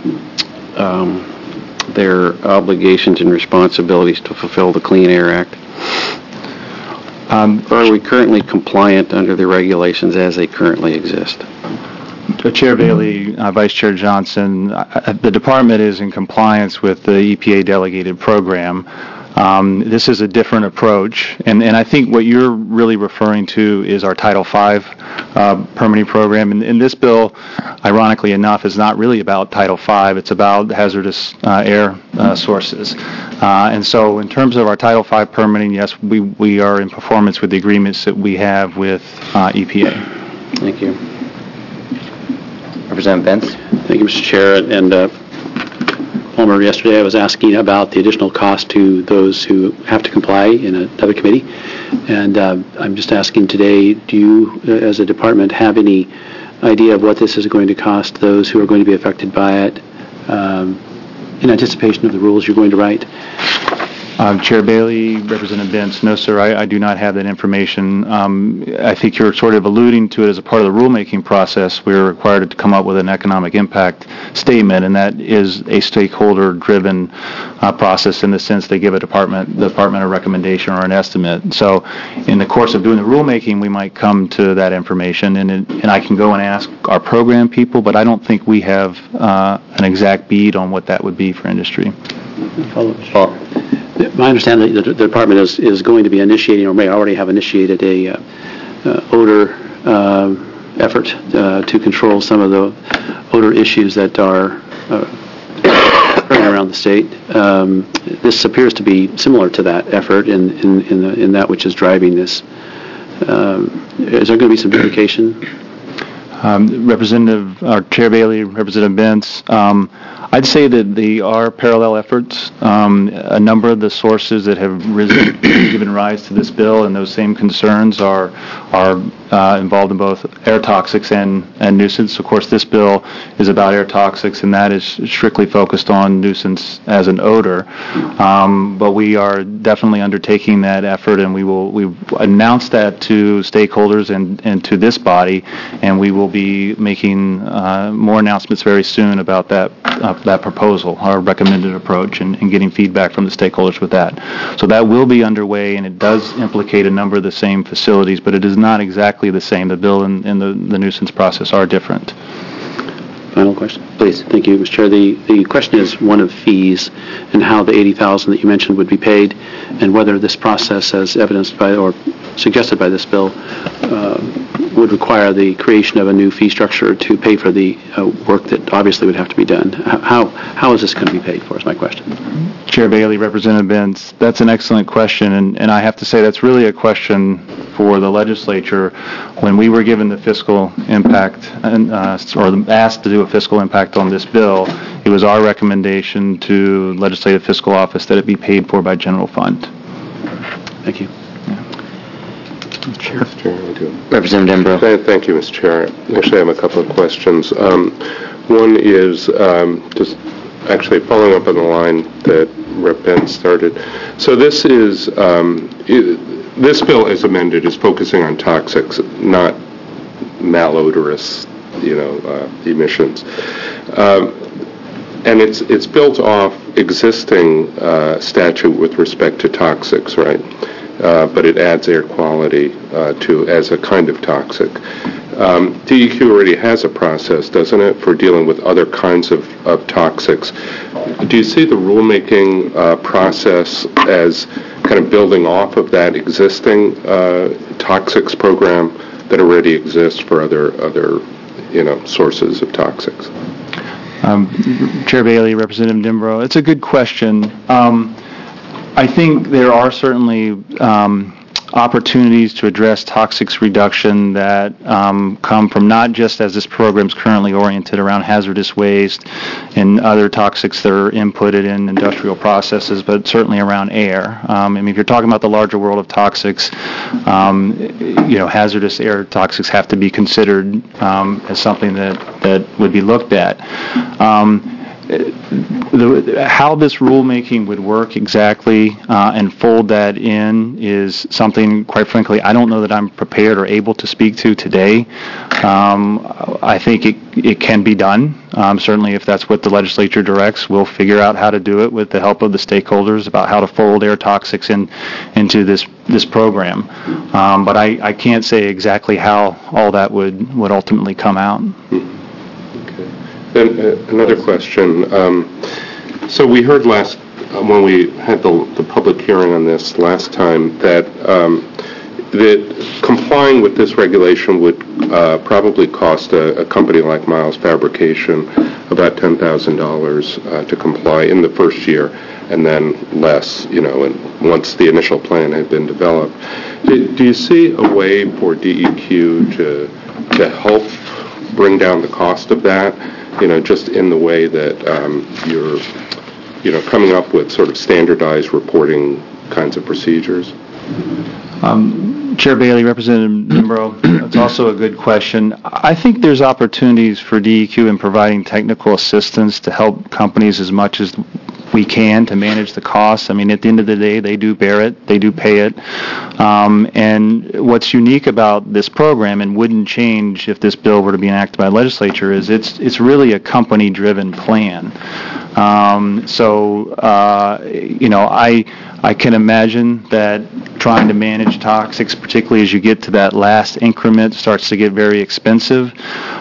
Speaker 1: their obligations and responsibilities to fulfill the Clean Air Act? Or are we currently compliant under the regulations as they currently exist?
Speaker 12: Chair Bailey, Vice Chair Johnson, the department is in compliance with the EPA delegated program. This is a different approach, and I think what you're really referring to is our Title V permitting program. And this bill, ironically enough, is not really about Title V. It's about hazardous air sources. And so in terms of our Title V permitting, yes, we are in performance with the agreements that we have with EPA.
Speaker 1: Thank you.
Speaker 3: Representative Benz.
Speaker 13: Thank you, Mr. Chair. And Palmer, yesterday I was asking about the additional cost to those who have to comply in another committee. And I'm just asking today, do you, as a department, have any idea of what this is going to cost those who are going to be affected by it in anticipation of the rules you're going to write?
Speaker 12: Chair Bailey, Representative Benz, no, sir, I do not have that information. I think you're sort of alluding to it as a part of the rulemaking process. We're required to come up with an economic impact statement, and that is a stakeholder-driven process in the sense they give the department a recommendation or an estimate. So in the course of doing the rulemaking, we might come to that information, and I can go and ask our program people, but I don't think we have an exact bead on what that would be for industry.
Speaker 13: My understanding is that the department is going to be initiating, or may already have initiated, a odor effort to control some of the odor issues that are occurring around the state. This appears to be similar to that effort in that which is driving this. Is there going to be some duplication?
Speaker 12: Chair Bailey, Representative Benz, I'd say that they are parallel efforts. A number of the sources that have given rise to this bill and those same concerns are involved in both air toxics and nuisance. Of course, this bill is about air toxics, and that is strictly focused on nuisance as an odor. But we are definitely undertaking that effort, and we've announced that to stakeholders and to this body, and we will be making more announcements very soon about that proposal, our recommended approach, and getting feedback from the stakeholders with that. So that will be underway, and it does implicate a number of the same facilities, but it is not exactly the same. The bill and the nuisance process are different.
Speaker 13: Final question, please. Thank you, Mr. Chair. The question is one of fees and how the $80,000 that you mentioned would be paid, and whether this process, as evidenced by or suggested by this bill, would require the creation of a new fee structure to pay for the work that obviously would have to be done. How is this going to be paid for, is my question.
Speaker 12: Chair Bailey, Representative Benz, that's an excellent question, and I have to say that's really a question for the legislature. When we were given the fiscal impact, or asked to do a fiscal impact on this bill, it was our recommendation to Legislative Fiscal Office that it be paid for by general fund.
Speaker 13: Thank you.
Speaker 9: Chair,
Speaker 3: Representative Dembro.
Speaker 9: Thank you, Mr. Chair. Actually, I have a couple of questions. One is just actually following up on the line that Rep. Benz started. So this is this bill, as amended, is focusing on toxics, not malodorous, emissions, and it's built off existing statute with respect to toxics, right? But it adds air quality as a kind of toxic. DEQ already has a process, doesn't it, for dealing with other kinds of toxics. Do you see the rulemaking process as kind of building off of that existing toxics program that already exists for other sources of toxics?
Speaker 12: Chair Bailey, Representative Dimbro, it's a good question. I think there are certainly opportunities to address toxics reduction that come from not just as this program is currently oriented around hazardous waste and other toxics that are inputted in industrial processes, but certainly around air. If you're talking about the larger world of toxics, hazardous air toxics have to be considered as something that would be looked at. How this rulemaking would work exactly and fold that in is something, quite frankly, I don't know that I'm prepared or able to speak to today. I think it can be done. Certainly, if that's what the legislature directs, we'll figure out how to do it with the help of the stakeholders about how to fold air toxics into this program. But I can't say exactly how all that would ultimately come out.
Speaker 9: And another question. So we heard when we had the public hearing on this last time, that complying with this regulation would probably cost a company like Miles Fabrication about $10,000 to comply in the first year, and then less, and once the initial plan had been developed. Do you see a way for DEQ to help bring down the cost of that? Just in the way that you're coming up with sort of standardized reporting kinds of procedures?
Speaker 12: Chair Bailey, Representative Dimbro, that's also a good question. I think there's opportunities for DEQ in providing technical assistance to help companies as much as we can to manage the costs. At the end of the day, they do bear it, they do pay it. And what's unique about this program, and wouldn't change if this bill were to be enacted by the legislature, is it's really a company-driven plan. I can imagine that trying to manage toxics, particularly as you get to that last increment, starts to get very expensive.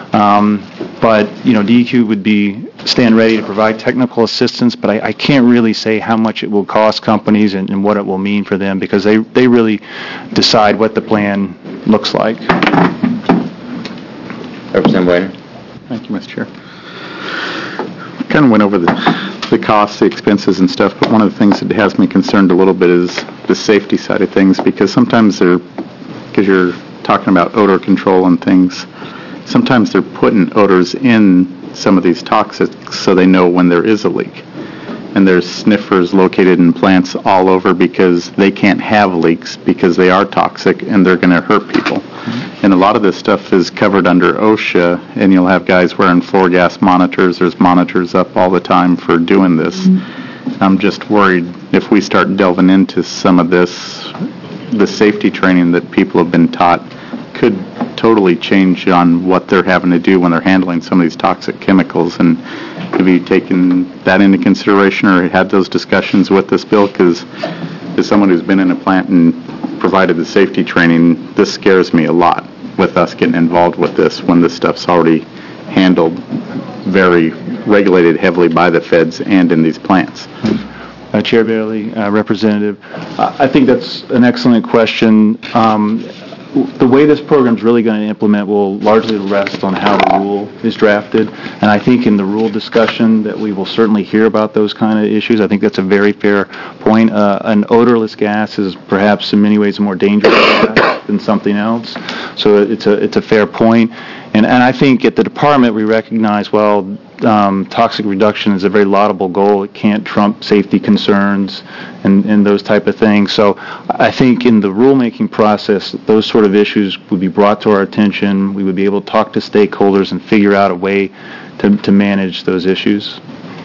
Speaker 12: But DEQ would stand ready to provide technical assistance, but I can't really say how much it will cost companies and what it will mean for them, because they really decide what the plan looks like.
Speaker 3: Representative Weiner.
Speaker 8: Thank you, Mr. Chair. Kind of went over the costs, the expenses and stuff, but one of the things that has me concerned a little bit is the safety side of things, because sometimes because you're talking about odor control and things, sometimes they're putting odors in some of these toxics so they know when there is a leak. And there's sniffers located in plants all over because they can't have leaks because they are toxic and they're going to hurt people. And a lot of this stuff is covered under OSHA, and you'll have guys wearing floor gas monitors. There's monitors up all the time for doing this. I'm just worried if we start delving into some of this, the safety training that people have been taught could totally change on what they're having to do when they're handling some of these toxic chemicals. And have you taken that into consideration or had those discussions with this bill? Because as someone who's been in a plant and provided the safety training, this scares me a lot with us getting involved with this when this stuff's already handled very regulated heavily by the feds and in these plants.
Speaker 12: Chair Bailey, Representative, I think that's an excellent question. The way this program is really going to implement will largely rest on how the rule is drafted, and I think in the rule discussion that we will certainly hear about those kind of issues. I think that's a very fair point. An odorless gas is perhaps in many ways a more dangerous gas than something else, so it's a fair point. And I think at the department we recognize, toxic reduction is a very laudable goal. It can't trump safety concerns and those type of things. So I think in the rulemaking process, those sort of issues would be brought to our attention. We would be able to talk to stakeholders and figure out a way to manage those issues.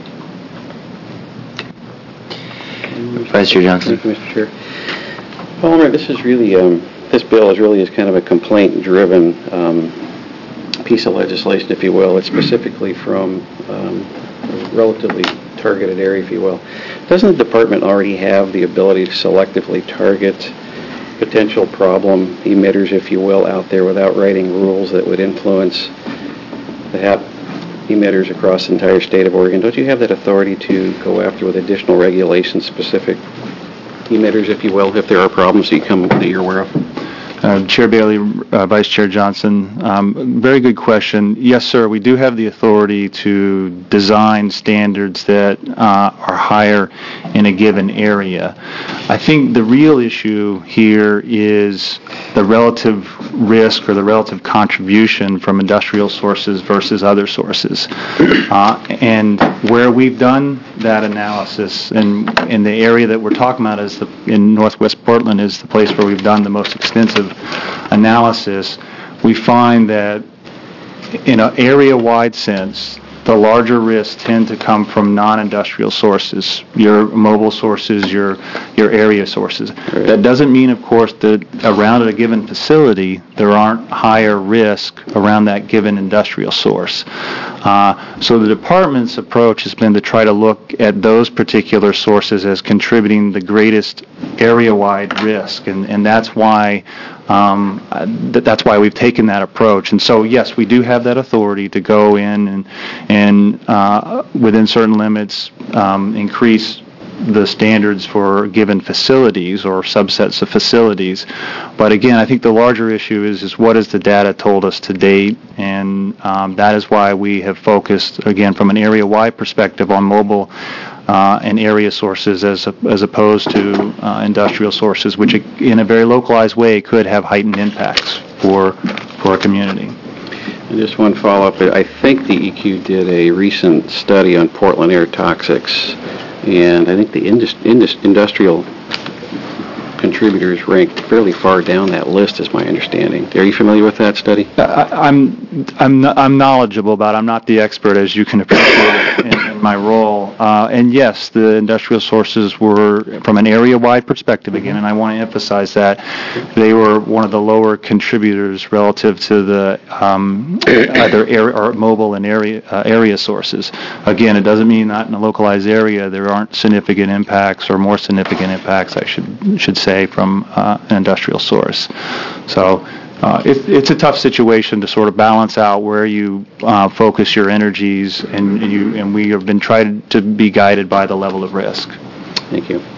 Speaker 3: Vice Chair Johnson.
Speaker 1: Thank you, Mr. Chair. Palmer, this is really, this bill is kind of a complaint-driven piece of legislation, if you will. It's specifically from a relatively targeted area, if you will. Doesn't the department already have the ability to selectively target potential problem emitters, if you will, out there without writing rules that would influence the HAP emitters across the entire state of Oregon? Don't you have that authority to go after with additional regulations specific emitters, if you will, if there are problems that you're aware of?
Speaker 12: Chair Bailey, Vice Chair Johnson, very good question. Yes, sir, we do have the authority to design standards that are higher in a given area. I think the real issue here is the relative risk or the relative contribution from industrial sources versus other sources. And where we've done that analysis, and in the area that we're talking about is in Northwest Portland is the place where we've done the most extensive analysis, we find that in an area-wide sense, the larger risks tend to come from non-industrial sources, your mobile sources, your area sources. That doesn't mean, of course, that around a given facility there aren't higher risk around that given industrial source. So the department's approach has been to try to look at those particular sources as contributing the greatest area-wide risk, and that's why we've taken that approach. And so, yes, we do have that authority to go in and within certain limits, increase the standards for given facilities or subsets of facilities. But again, I think the larger issue is what has the data told us to date, and that is why we have focused, again, from an area-wide perspective on mobile and area sources as opposed to industrial sources, which in a very localized way could have heightened impacts for a community.
Speaker 1: And just one follow-up. I think the EQ did a recent study on Portland air toxics, and I think the industrial contributors ranked fairly far down that list, is my understanding. Are you familiar with that study?
Speaker 12: I'm knowledgeable about it. I'm not the expert, as you can appreciate in my role. And yes, the industrial sources were, from an area-wide perspective again, and I want to emphasize that, they were one of the lower contributors relative to the either mobile and area sources. Again, it doesn't mean that in a localized area there aren't significant impacts or more significant impacts, I should say, from an industrial source. So it's a tough situation to sort of balance out where you focus your energies, and we have been trying to be guided by the level of risk.
Speaker 1: Thank you.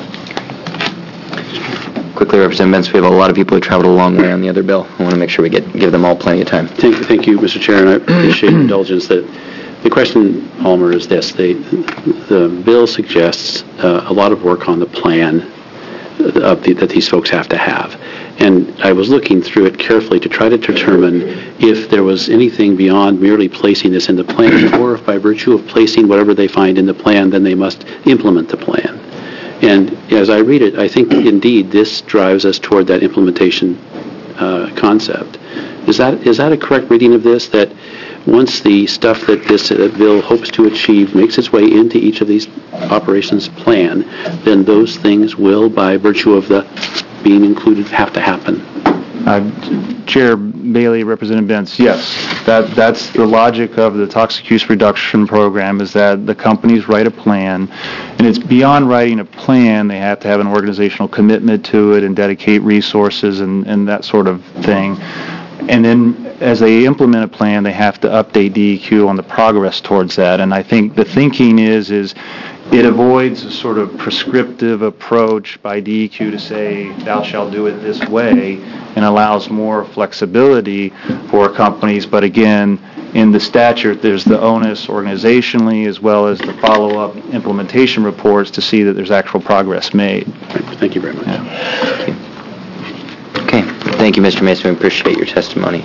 Speaker 3: Quickly, Representative Bentz, we have a lot of people who traveled a long way on the other bill. I want to make sure we give them all plenty of time.
Speaker 13: Thank you, Mr. Chair, and I appreciate your indulgence. The question, Palmer, is this. The bill suggests a lot of work on the plan that these folks have to have. And I was looking through it carefully to try to determine if there was anything beyond merely placing this in the plan, or if by virtue of placing whatever they find in the plan, then they must implement the plan. And as I read it, I think indeed this drives us toward that implementation concept. Is that a correct reading of this, that once the stuff that this bill hopes to achieve makes its way into each of these operations plan, then those things will, by virtue of the being included, have to happen?
Speaker 12: Chair Bailey, Representative Bentz, yes. That's the logic of the toxic use reduction program, is that the companies write a plan, and it's beyond writing a plan. They have to have an organizational commitment to it and dedicate resources and that sort of thing. And then as they implement a plan, they have to update DEQ on the progress towards that. And I think the thinking is it avoids a sort of prescriptive approach by DEQ to say, thou shalt do it this way, and allows more flexibility for companies. But again, in the statute, there's the onus organizationally as well as the follow-up implementation reports to see that there's actual progress made.
Speaker 13: Thank you very much.
Speaker 3: Yeah. Okay. Thank you, Mr. Mason. We appreciate your testimony.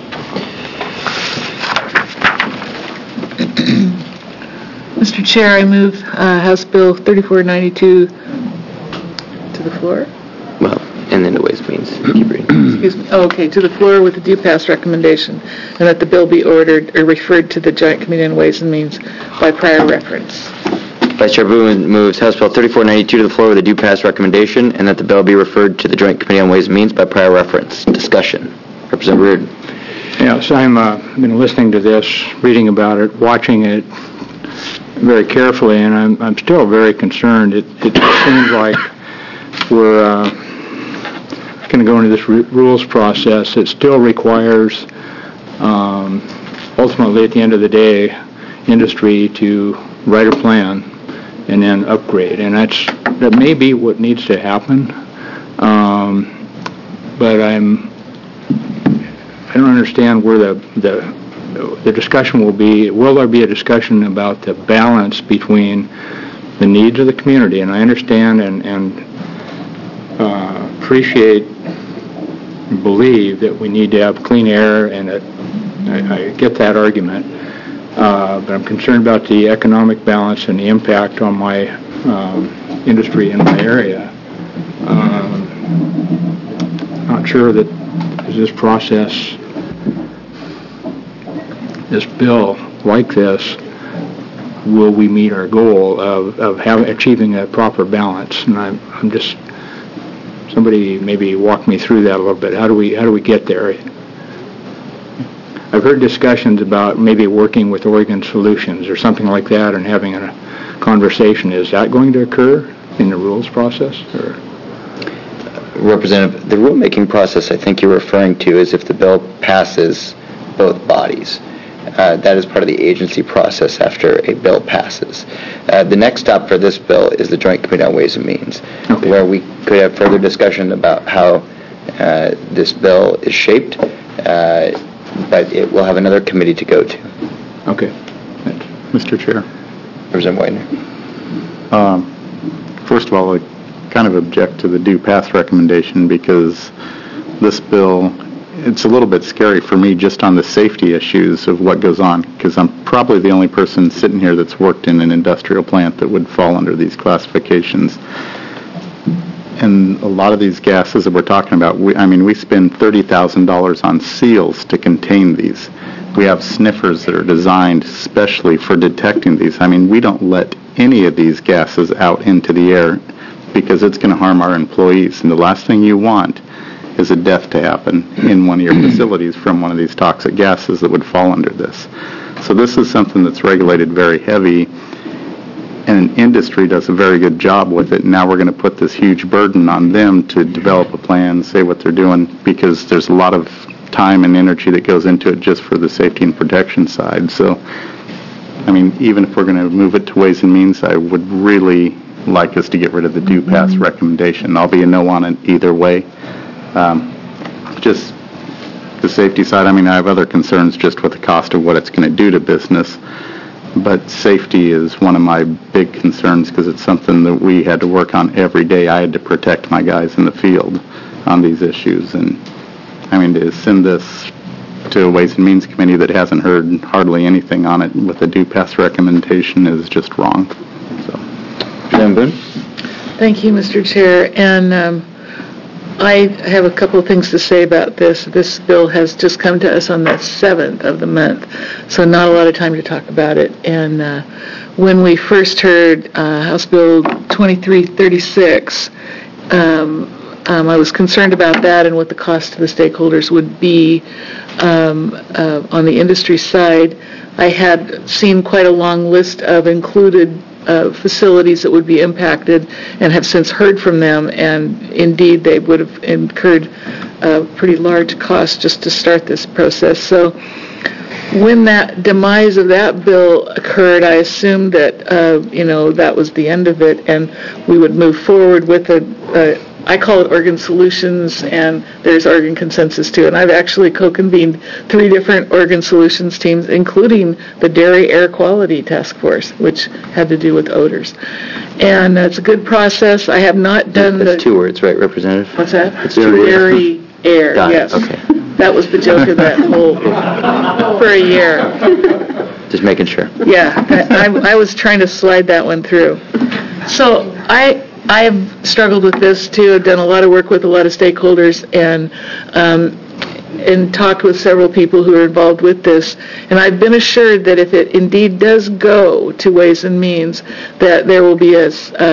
Speaker 4: Mr. Chair, I move House Bill 3492 to the floor.
Speaker 3: Well, and then the Ways and Means. Keep reading.
Speaker 4: Excuse me. Oh, okay, to the floor with a due pass recommendation, and that the bill be ordered or referred to the Joint Committee on Ways and Means by prior reference.
Speaker 3: Vice Chair Boone moves House Bill 3492 to the floor with a due pass recommendation, and that the bill be referred to the Joint Committee on Ways and Means by prior reference. Discussion. Representative Reardon.
Speaker 10: Yes, I've been listening to this, reading about it, watching it very carefully, and I'm still very concerned. It seems like we're going to go into this rules process. It still requires, ultimately at the end of the day, industry to write a plan and then upgrade, and that may be what needs to happen. But I'm don't understand where the discussion will be. Will there be a discussion about the balance between the needs of the community? And I understand and appreciate and believe that we need to have clean air, and I get that argument. But I'm concerned about the economic balance and the impact on my industry in my area. Not sure that this process, this bill like this, will we meet our goal of achieving a proper balance? And I'm just, somebody maybe walk me through that a little bit. How do we get there? I've heard discussions about maybe working with Oregon Solutions or something like that and having a conversation. Is that going to occur in the rules process? Or?
Speaker 3: Representative, the rulemaking process I think you're referring to is if the bill passes both bodies. That is part of the agency process after a bill passes. The next stop for this bill is the Joint Committee on Ways and Means, where we could have further discussion about how this bill is shaped, but it will have another committee to go to.
Speaker 10: Okay.
Speaker 8: Mr. Chair.
Speaker 3: Representative
Speaker 8: Wagner. First of all, I kind of object to the due path recommendation because this bill, it's a little bit scary for me just on the safety issues of what goes on, because I'm probably the only person sitting here that's worked in an industrial plant that would fall under these classifications. And a lot of these gases that we're talking about, we spend $30,000 on seals to contain these. We have sniffers that are designed specially for detecting these. We don't let any of these gases out into the air because it's going to harm our employees. And the last thing you want is a death to happen in one of your facilities from one of these toxic gases that would fall under this. So this is something that's regulated very heavy, and industry does a very good job with it. Now we're going to put this huge burden on them to develop a plan, say what they're doing, because there's a lot of time and energy that goes into it just for the safety and protection side. So, even if we're going to move it to Ways and Means, I would really like us to get rid of the due path recommendation. I'll be a no on it either way. Just the safety side, I have other concerns just with the cost of what it's going to do to business. But safety is one of my big concerns because it's something that we had to work on every day. I had to protect my guys in the field on these issues. And, to send this to a Ways and Means Committee that hasn't heard hardly anything on it with a due path recommendation is just wrong. So,
Speaker 3: Representative Boone?
Speaker 4: Thank you, Mr. Chair. And I have a couple of things to say about this. This bill has just come to us on the 7th of the month, so not a lot of time to talk about it. And when we first heard House Bill 2336, I was concerned about that and what the cost to the stakeholders would be on the industry side. I had seen quite a long list of included facilities that would be impacted and have since heard from them, and indeed they would have incurred a pretty large cost just to start this process. So when that demise of that bill occurred, I assumed that, that was the end of it, and we would move forward with I call it Oregon Solutions, and there's Oregon Consensus too. And I've actually co-convened 3 different Oregon Solutions teams, including the Dairy Air Quality Task Force, which had to do with odors. And it's a good process. I have not done
Speaker 3: That's 2 words, right, Representative?
Speaker 4: What's that?
Speaker 3: It's Dairy
Speaker 4: Air,
Speaker 3: Got
Speaker 4: yes.
Speaker 3: it. Okay.
Speaker 4: That was the joke of that whole, for a year.
Speaker 3: Just making sure.
Speaker 4: Yeah, I was trying to slide that one through. So I've struggled with this too. I've done a lot of work with a lot of stakeholders and talked with several people who are involved with this. And I've been assured that if it indeed does go to Ways and Means, that there will be a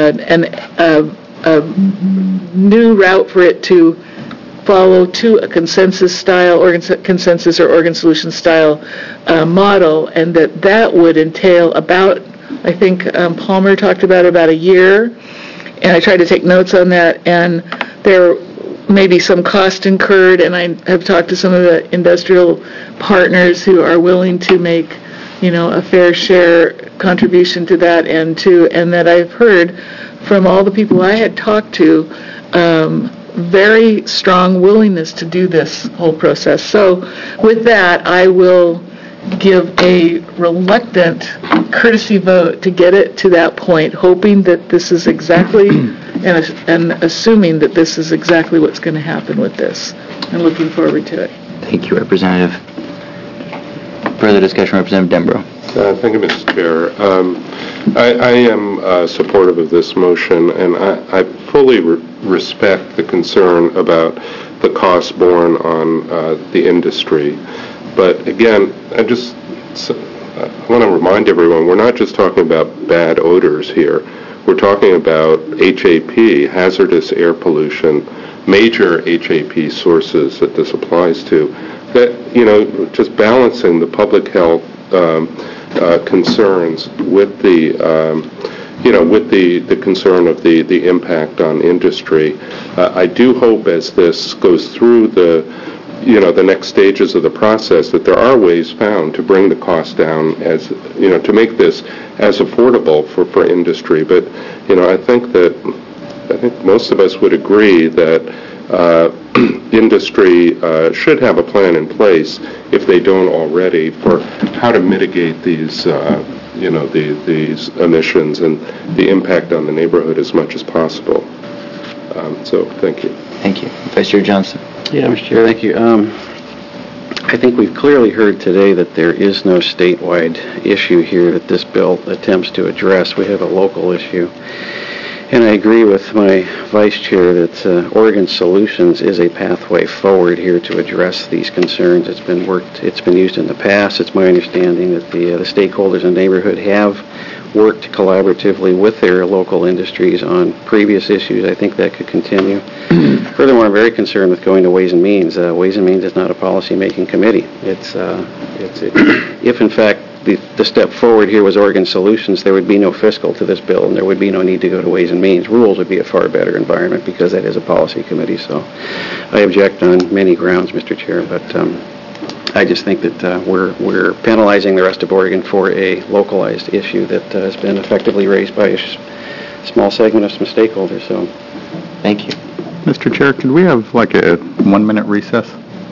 Speaker 4: new route for it to follow to a consensus-style, consensus or Oregon Solutions style model, and that would entail about, I think Palmer talked about a year. And I tried to take notes on that, and there may be some cost incurred, and I have talked to some of the industrial partners who are willing to make, a fair share contribution to that, and that I've heard from all the people I had talked to very strong willingness to do this whole process. So with that, I will give a reluctant courtesy vote to get it to that point, hoping that this is exactly, and assuming that this is exactly what's going to happen with this, and looking forward to it.
Speaker 3: Thank you, Representative. Further discussion, Representative Dembro.
Speaker 9: Thank you, Mr. Chair. I am supportive of this motion, and I fully respect the concern about the cost borne on the industry. But again, I want to remind everyone, we're not just talking about bad odors here. We're talking about HAP, hazardous air pollution, major HAP sources that this applies to. That, just balancing the public health concerns with the, with the concern of the impact on industry. I do hope as this goes through the next stages of the process that there are ways found to bring the cost down as, to make this as affordable for industry. But, I think most of us would agree that industry should have a plan in place, if they don't already, for how to mitigate these, these emissions and the impact on the neighborhood as much as possible. So, thank you.
Speaker 3: Thank you. Vice Chair Johnson.
Speaker 1: Yeah, Mr. Chair, thank you. I think we've clearly heard today that there is no statewide issue here that this bill attempts to address. We have a local issue. And I agree with my vice chair that Oregon Solutions is a pathway forward here to address these concerns. It's been used in the past. It's my understanding that the stakeholders in the neighborhood have worked collaboratively with their local industries on previous issues. I think that could continue. Furthermore, I'm very concerned with going to Ways and Means. Ways and Means is not a policy-making committee. If in fact the step forward here was Oregon Solutions, there would be no fiscal to this bill, and there would be no need to go to Ways and Means. Rules would be a far better environment because that is a policy committee. So I object on many grounds, Mr. Chair, but I just think that we're penalizing the rest of Oregon for a localized issue that has been effectively raised by a small segment of some stakeholders. So,
Speaker 3: thank you.
Speaker 8: Mr. Chair, could we have like a 1-minute recess?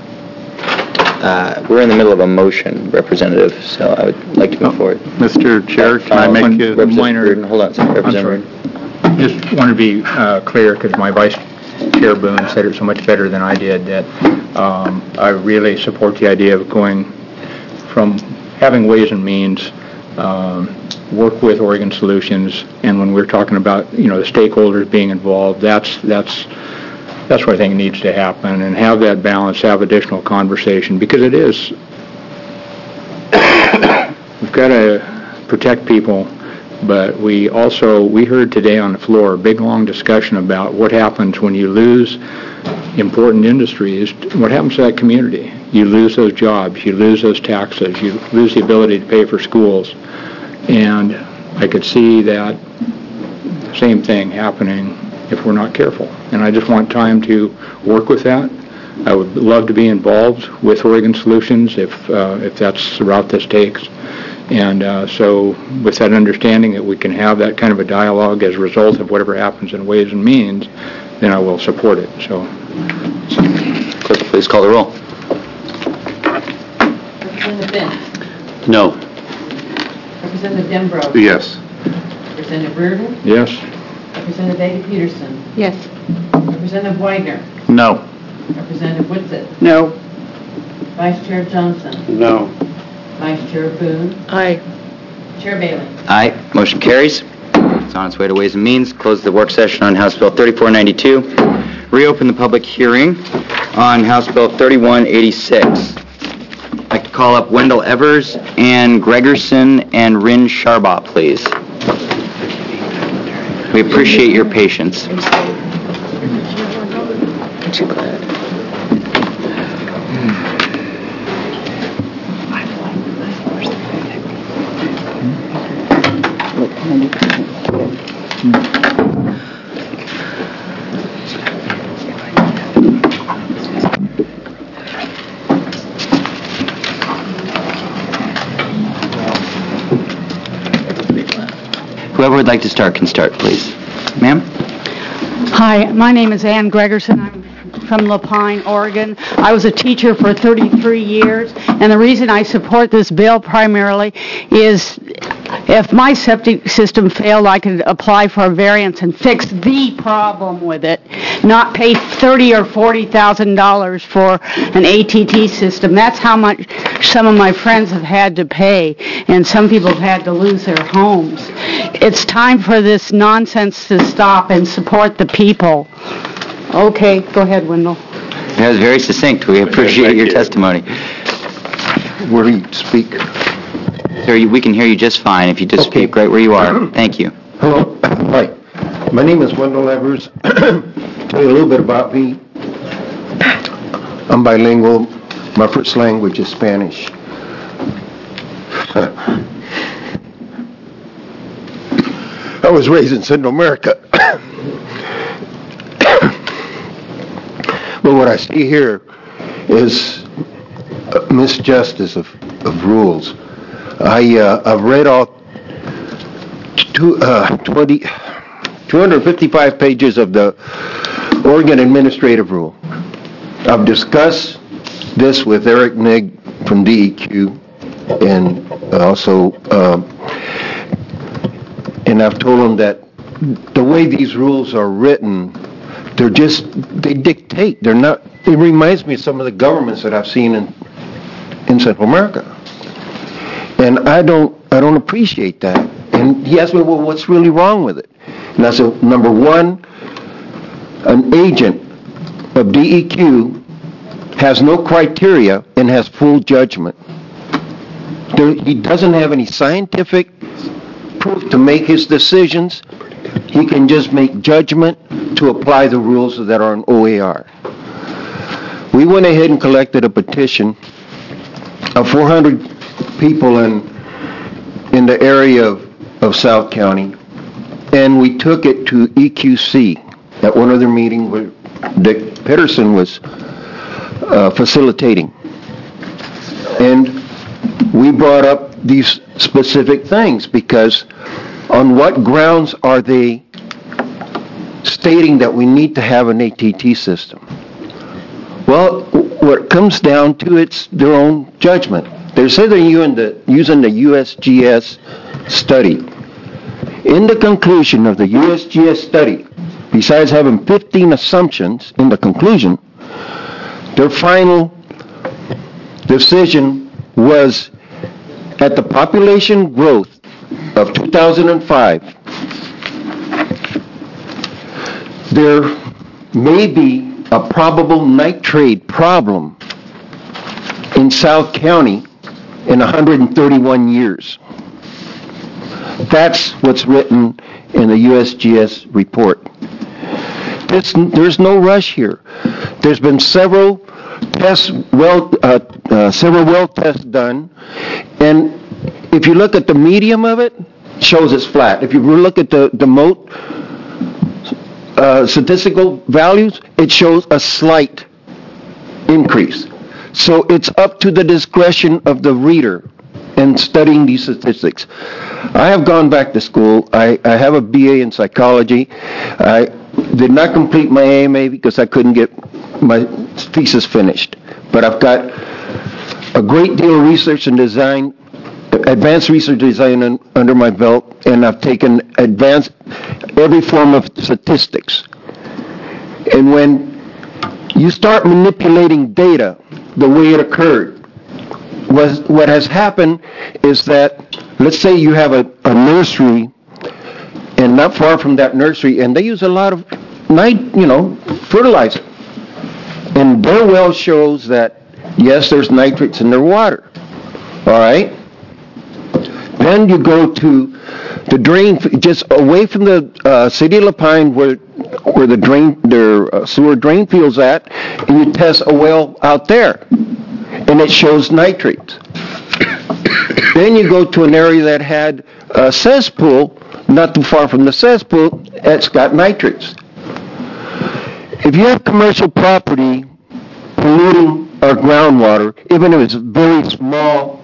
Speaker 3: We're in the middle of a motion, Representative, so I would like to move forward.
Speaker 8: Mr. Chair, can I make a
Speaker 3: minor? Hold on, sorry, Representative.
Speaker 10: Just want to be clear, because my Vice Chair Boone said it so much better than I did, that I really support the idea of going from having Ways and Means work with Oregon Solutions, and when we're talking about, the stakeholders being involved, that's what I think needs to happen, and have that balance, have additional conversation, because it is, we've got to protect people, but we heard today on the floor a big, long discussion about what happens when you lose important industries, what happens to that community. You lose those jobs, you lose those taxes, you lose the ability to pay for schools, and I could see that same thing happening if we're not careful. And I just want time to work with that. I would love to be involved with Oregon Solutions if that's the route this takes. And so with that understanding that we can have that kind of a dialogue as a result of whatever happens in Ways and Means, then I will support it. So,
Speaker 3: clerk, please call the roll.
Speaker 11: Representative Benz.
Speaker 13: No.
Speaker 11: Representative Dembro.
Speaker 9: Yes.
Speaker 11: Representative Reardon.
Speaker 10: yes.
Speaker 11: Representative Ada Peterson.
Speaker 2: Yes.
Speaker 11: Representative Widener.
Speaker 8: No.
Speaker 11: Representative Whitsitt.
Speaker 1: No.
Speaker 11: Vice Chair Johnson.
Speaker 1: No.
Speaker 11: Vice Chair Boone.
Speaker 4: Aye.
Speaker 11: Chair Bailey.
Speaker 3: Aye. Motion carries. It's on its way to Ways and Means. Close the work session on House Bill 3492. Reopen the public hearing on House Bill 3186. I'd like to call up Wendell Evers, Ann Gregerson, and Rin Sharbaugh, please. We appreciate your patience.
Speaker 4: Aren't you glad?
Speaker 3: Whoever would like to start can start, please. Ma'am?
Speaker 14: Hi, my name is Ann Gregerson. I'm from Lapine, Oregon. I was a teacher for 33 years, and the reason I support this bill primarily is if my septic system failed, I could apply for a variance and fix the problem with it, not pay $30,000 or $40,000 for an ATT system. That's how much some of my friends have had to pay, and some people have had to lose their homes. It's time for this nonsense to stop and support the people. Okay, go ahead, Wendell.
Speaker 3: That was very succinct. We appreciate your testimony.
Speaker 15: Where do you speak?
Speaker 3: Sir, we can hear you just fine if you just speak right where you are. Thank you.
Speaker 15: Hello. Hi. My name is Wendell Evers. Tell you a little bit about me. I'm bilingual. My first language is Spanish. I was raised in Central America. But what I see here is misjustice of rules. I've read all 255 pages of the Oregon Administrative Rule. I've discussed this with Eric Nigg from DEQ, and also, and I've told him that the way these rules are written, they dictate. They're not. It reminds me of some of the governments that I've seen in Central America, and I don't appreciate that. And he asked me, well, what's really wrong with it? And I said, number one, an agent of DEQ has no criteria and has full judgment. He doesn't have any scientific proof to make his decisions. He can just make judgment to apply the rules that are in OAR. We went ahead and collected a petition of 400 people in the area of South County, and we took it to EQC at one of their meetings where Dick Peterson was facilitating. And we brought up these specific things because on what grounds are they stating that we need to have an ATT system? Well, what it comes down to, it's their own judgment. They're saying they're using the USGS study. In the conclusion of the USGS study, besides having 15 assumptions in the conclusion, their final decision was at the population growth of 2005, there may be a probable nitrate problem in South County in 131 years. That's what's written in the USGS report. There's no rush here. There's been several well tests done, and if you look at the medium of it, it shows it's flat. If you look at the moat statistical values, it shows a slight increase. So it's up to the discretion of the reader in studying these statistics. I have gone back to school. I have a BA in psychology. I did not complete my AMA because I couldn't get my thesis finished. But I've got a great deal of research and design, advanced research design under my belt, and I've taken every form of statistics. And when you start manipulating data the way it occurred, what has happened is that, let's say you have a nursery, and not far from that nursery, and they use a lot of fertilizer. And their well shows that, yes, there's nitrates in their water. All right? Then you go to the drain, just away from the city of Lapine, where their sewer drain field's at, and you test a well out there, and it shows nitrates. Then you go to an area that had a cesspool, not too far from the cesspool, it's got nitrates. If you have commercial property polluting our groundwater, even if it's a very small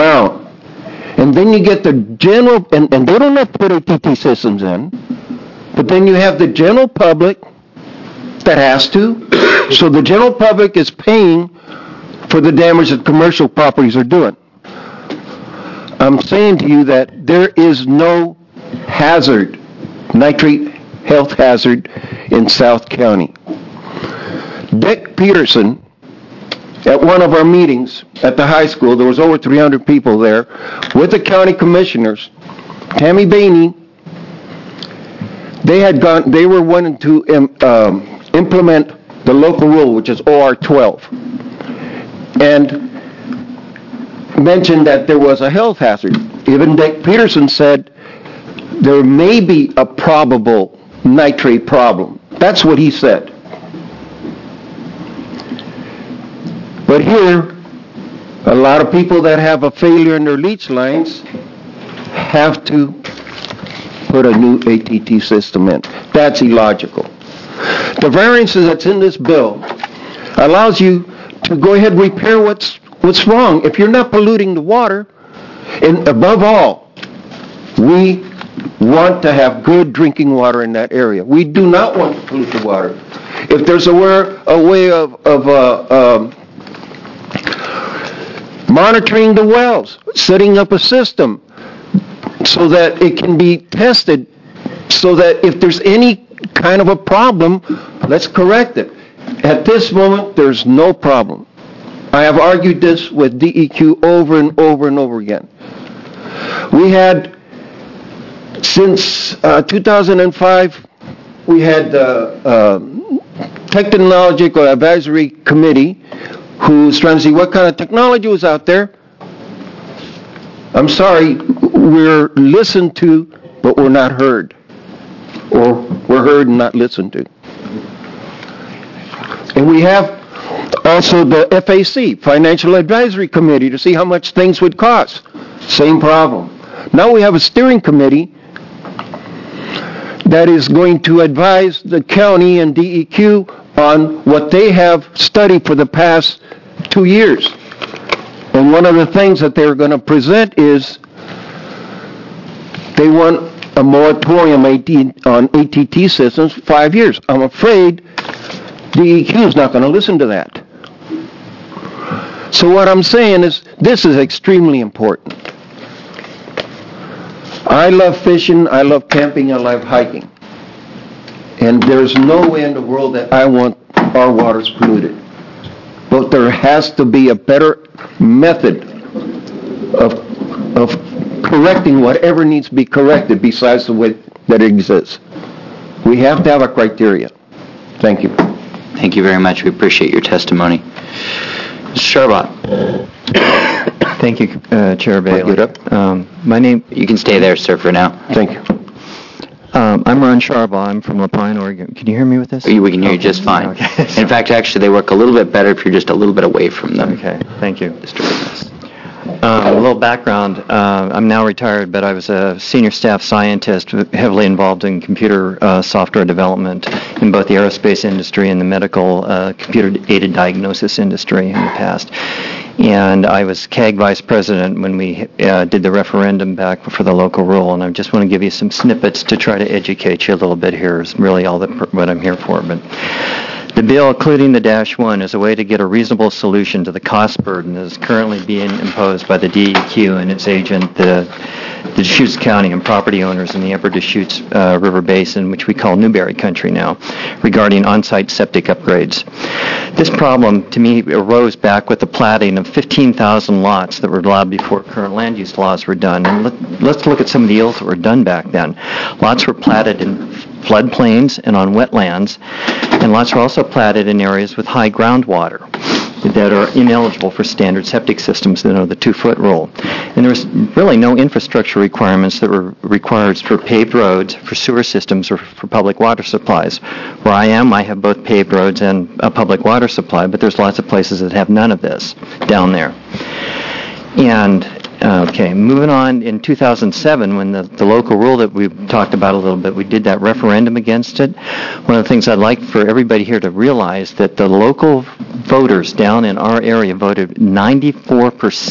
Speaker 15: amount, and then you get the general, and they don't have to put ATT systems in, But then you have the general public that has to. So the general public is paying for the damage that commercial properties are doing. I'm saying to you that there is no hazard, nitrate health hazard in South County. Dick Peterson, at one of our meetings at the high school, there was over 300 people there, with the county commissioners, Tammy Bainey, they were wanting to implement the local rule, which is OR 12, and mentioned that there was a health hazard. Even Dick Peterson said there may be a probable nitrate problem. That's what he said. But here, a lot of people that have a failure in their leach lines have to put a new ATT system in. That's illogical. The variances that's in this bill allows you to go ahead and repair what's wrong. If you're not polluting the water, and above all, we want to have good drinking water in that area. We do not want to pollute the water. If there's a way of monitoring the wells, setting up a system so that it can be tested, so that if there's any kind of a problem, let's correct it. At this moment, there's no problem. I have argued this with DEQ over and over and over again. We had, since 2005, we had the Technological Advisory Committee who's trying to see what kind of technology was out there. I'm sorry, we're listened to, but we're not heard. Or we're heard and not listened to. And we have also the FAC, Financial Advisory Committee, to see how much things would cost. Same problem. Now we have a steering committee that is going to advise the county and DEQ on what they have studied for the past 2 years. And one of the things that they're going to present is they want a moratorium on ATT systems for 5 years. I'm afraid DEQ is not going to listen to that. So what I'm saying is this is extremely important. I love fishing, I love camping, I love hiking. And there's no way in the world that I want our waters polluted. But there has to be a better method of correcting whatever needs to be corrected besides the way that it exists. We have to have a criteria. Thank you.
Speaker 3: Thank you very much. We appreciate your testimony. Mr. Charbot.
Speaker 16: Thank you, Chair Bailey. My name...
Speaker 3: You can stay there, sir, for now.
Speaker 15: Thank you.
Speaker 16: I'm Ron Charbot. I'm from LaPine, Oregon. Can you hear me with this?
Speaker 3: We can hear you just fine. Okay. In fact, actually, they work a little bit better if you're just a little bit away from them.
Speaker 16: Okay. Thank you. A little background. I'm now retired, but I was a senior staff scientist heavily involved in computer software development in both the aerospace industry and the medical computer-aided diagnosis industry in the past. And I was CAG vice president when we did the referendum back for the local rule, and I just want to give you some snippets to try to educate you a little bit here is really all what I'm here for. But the bill, including the -1, is a way to get a reasonable solution to the cost burden that is currently being imposed by the DEQ and its agent, the Deschutes County and property owners in the Upper Deschutes River Basin, which we call Newberry Country now, regarding on-site septic upgrades. This problem, to me, arose back with the platting of 15,000 lots that were allowed before current land use laws were done. And let's look at some of the deals that were done back then. Lots were platted in floodplains and on wetlands, and lots were also platted in areas with high groundwater that are ineligible for standard septic systems, the 2-foot rule. And there was really no infrastructure requirements that were required for paved roads, for sewer systems, or for public water supplies. Where I am, I have both paved roads and a public water supply, but there's lots of places that have none of this down there. And moving on, in 2007, when the local rule that we talked about a little bit, we did that referendum against it. One of the things I'd like for everybody here to realize that the local voters down in our area voted 94%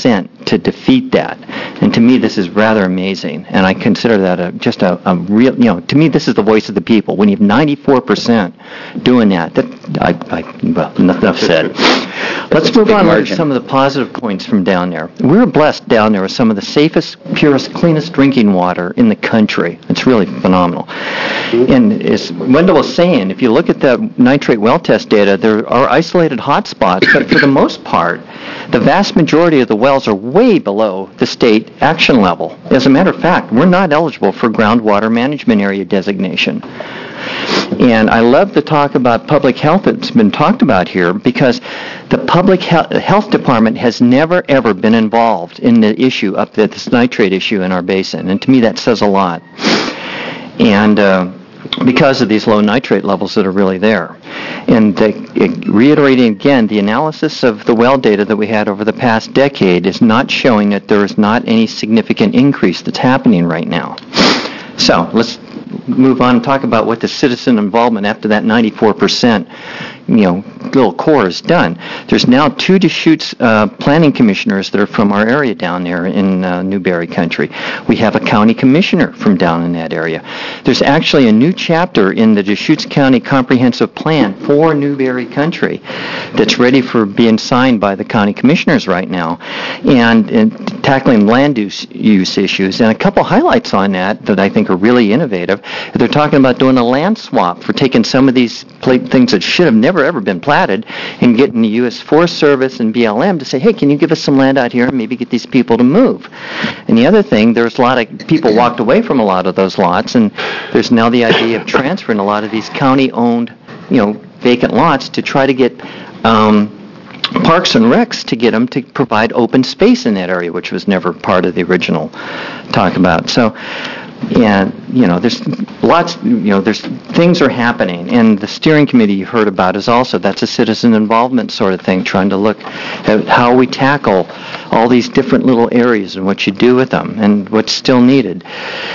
Speaker 16: to defeat that. And to me, this is rather amazing, and I consider that just a real, to me, this is the voice of the people. When you have 94% doing that, well, enough said. Let's move on to some of the positive points from down there. We're blessed down there with some of the safest, purest, cleanest drinking water in the country. It's really phenomenal. And as Wendell was saying, if you look at the nitrate well test data, there are isolated hot spots, but for the most part, the vast majority of the wells are way below the state action level. As a matter of fact, we're not eligible for groundwater management area designation. And I love the talk about public health that's been talked about here, because the public health department has never, ever been involved in the issue up at this nitrate issue in our basin. And to me, that says a lot. And because of these low nitrate levels that are really there. And reiterating again, the analysis of the well data that we had over the past decade is not showing that there is not any significant increase that's happening right now. So let's move on and talk about what the citizen involvement after that 94% little core is done. There's now 2 Deschutes planning commissioners that are from our area down there in Newberry Country. We have a county commissioner from down in that area. There's actually a new chapter in the Deschutes County Comprehensive Plan for Newberry Country that's ready for being signed by the county commissioners right now, and tackling land use issues. And a couple highlights on that I think are really innovative. They're talking about doing a land swap for taking some of these things that should have never ever been platted and getting the U.S. Forest Service and BLM to say, hey, can you give us some land out here and maybe get these people to move? And the other thing, there's a lot of people walked away from a lot of those lots, and there's now the idea of transferring a lot of these county-owned, vacant lots to try to get Parks and Recs to get them to provide open space in that area, which was never part of the original talk about. So, there's lots, there's things are happening, and the steering committee you heard about is also, that's a citizen involvement sort of thing, trying to look at how we tackle all these different little areas and what you do with them and what's still needed.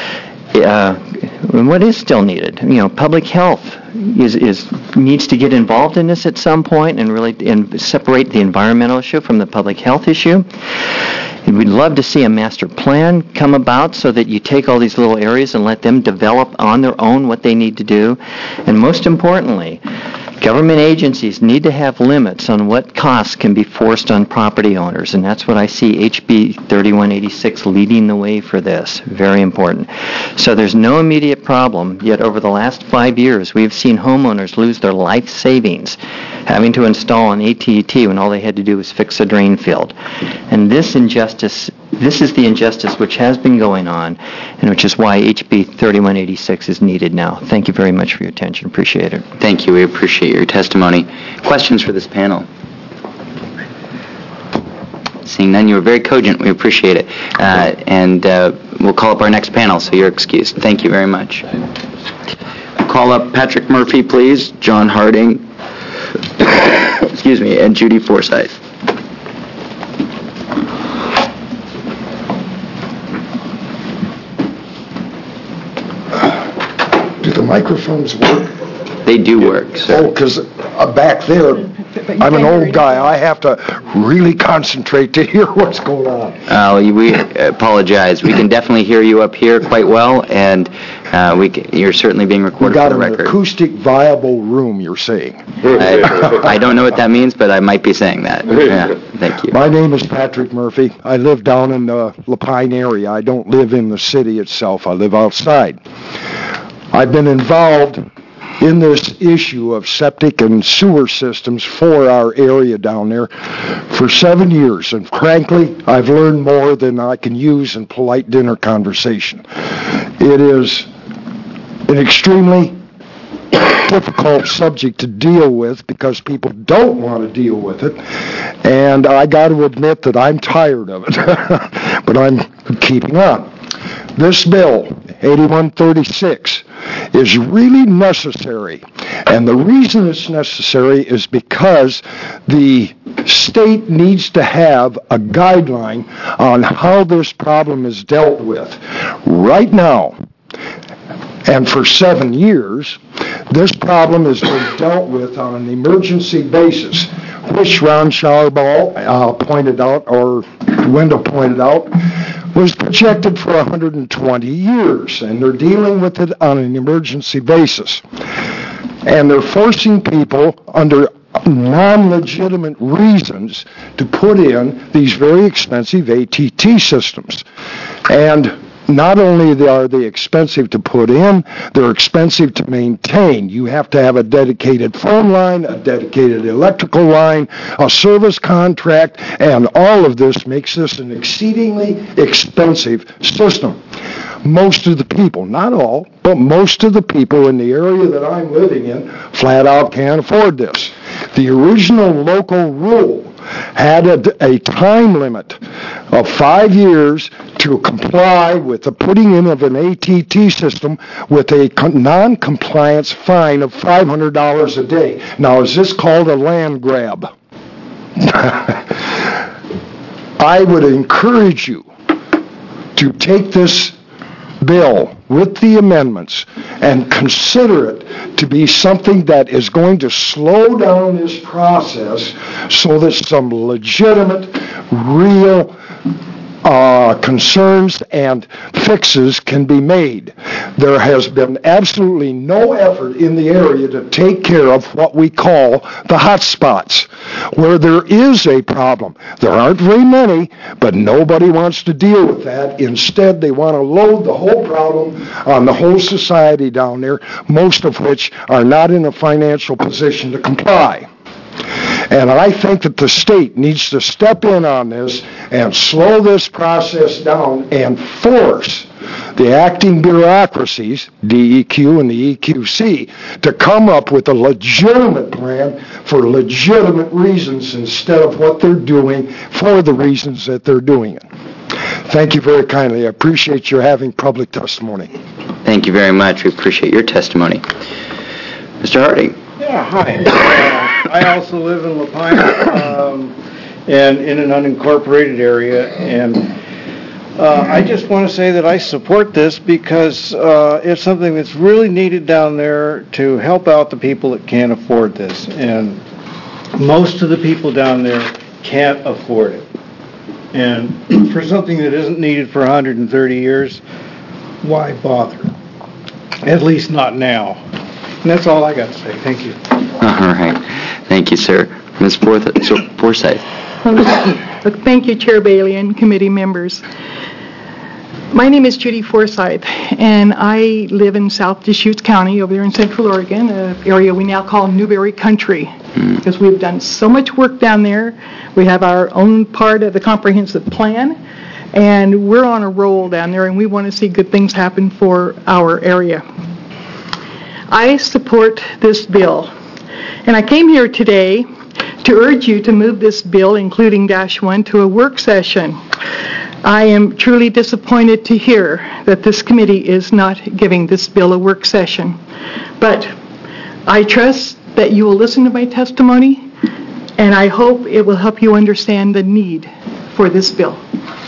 Speaker 16: What is still needed? Public health needs to get involved in this at some point and really separate the environmental issue from the public health issue. And we'd love to see a master plan come about so that you take all these little areas and let them develop on their own what they need to do. And most importantly, government agencies need to have limits on what costs can be forced on property owners, and that's what I see HB 3186 leading the way for this. Very important. So there's no immediate problem, yet over the last 5 years, we've seen homeowners lose their life savings having to install an AT&T when all they had to do was fix a drain field. And this is the injustice which has been going on, and which is why HB 3186 is needed now. Thank you very much for your attention. Appreciate it.
Speaker 3: Thank you. We appreciate your testimony. Questions for this panel? Seeing none, you were very cogent. We appreciate it. And we'll call up our next panel, so you're excused. Thank you very much. Call up Patrick Murphy, please, John Harding, and Judy Forsythe.
Speaker 17: Do the microphones work?
Speaker 3: They do work, sir.
Speaker 17: Oh, because back there, I'm an old guy. I have to really concentrate to hear what's going on.
Speaker 3: We apologize. We can definitely hear you up here quite well, and you're certainly being recorded for the record.
Speaker 17: We got an acoustic viable room, you're saying.
Speaker 3: I don't know what that means, but I might be saying that. Yeah, thank you.
Speaker 17: My name is Patrick Murphy. I live down in the Lapine area. I don't live in the city itself. I live outside. I've been involved in this issue of septic and sewer systems for our area down there for 7 years, and frankly, I've learned more than I can use in polite dinner conversation. It is an extremely difficult subject to deal with because people don't want to deal with it, and I got to admit that I'm tired of it, but I'm keeping on. This bill, 8136, is really necessary, and the reason it's necessary is because the state needs to have a guideline on how this problem is dealt with. Right now, and for 7 years, this problem has been dealt with on an emergency basis. which Ron Schauerball pointed out, or Wendell pointed out, was projected for 120 years, and they're dealing with it on an emergency basis. And they're forcing people under non-legitimate reasons to put in these very expensive ATT systems. And not only are they expensive to put in, they're expensive to maintain. You have to have a dedicated phone line, a dedicated electrical line, a service contract, and all of this makes this an exceedingly expensive system. Most of the people, not all, but most of the people in the area that I'm living in flat out can't afford this. The original local rule had a time limit of 5 years to comply with the putting in of an ATT system with a non-compliance fine of $500 a day. Now, is this called a land grab? I would encourage you to take this bill with the amendments and consider it to be something that is going to slow down this process so that some legitimate, real concerns and fixes can be made. There has been absolutely no effort in the area to take care of what we call the hot spots, where there is a problem. There aren't very many, but nobody wants to deal with that. Instead, they want to load the whole problem on the whole society down there, most of which are not in a financial position to comply. And I think that the state needs to step in on this and slow this process down and force the acting bureaucracies, DEQ and the EQC, to come up with a legitimate plan for legitimate reasons instead of what they're doing for the reasons that they're doing it. Thank you very kindly. I appreciate your having public testimony.
Speaker 3: Thank you very much. We appreciate your testimony. Mr. Harding.
Speaker 10: Yeah, hi. I also live in Lapine, and in an unincorporated area, and I just want to say that I support this because it's something that's really needed down there to help out the people that can't afford this, and most of the people down there can't afford it. And for something that isn't needed for 130 years, why bother? At least not now. And that's all I got to say. Thank you.
Speaker 3: All right. Thank you, sir. Ms. Forsythe.
Speaker 4: Thank you, Chair Bailey and committee members. My name is Judy Forsythe, and I live in South Deschutes County over there in Central Oregon, an area we now call Newberry Country, because we've done so much work down there. We have our own part of the comprehensive plan, and we're on a roll down there, and we want to see good things happen for our area. I support this bill, and I came here today to urge you to move this bill, including Dash 1, to a work session. I am truly disappointed to hear that this committee is not giving this bill a work session. But I trust that you will listen to my testimony, and I hope it will help you understand the need for this bill.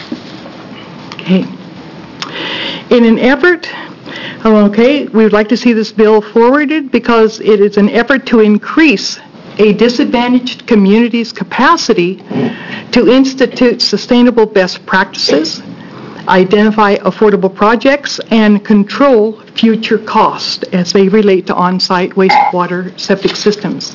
Speaker 4: Okay. In an effort, we would like to see this bill forwarded because it is an effort to increase a disadvantaged community's capacity to institute sustainable best practices, identify affordable projects, and control future costs as they relate to on-site wastewater septic systems.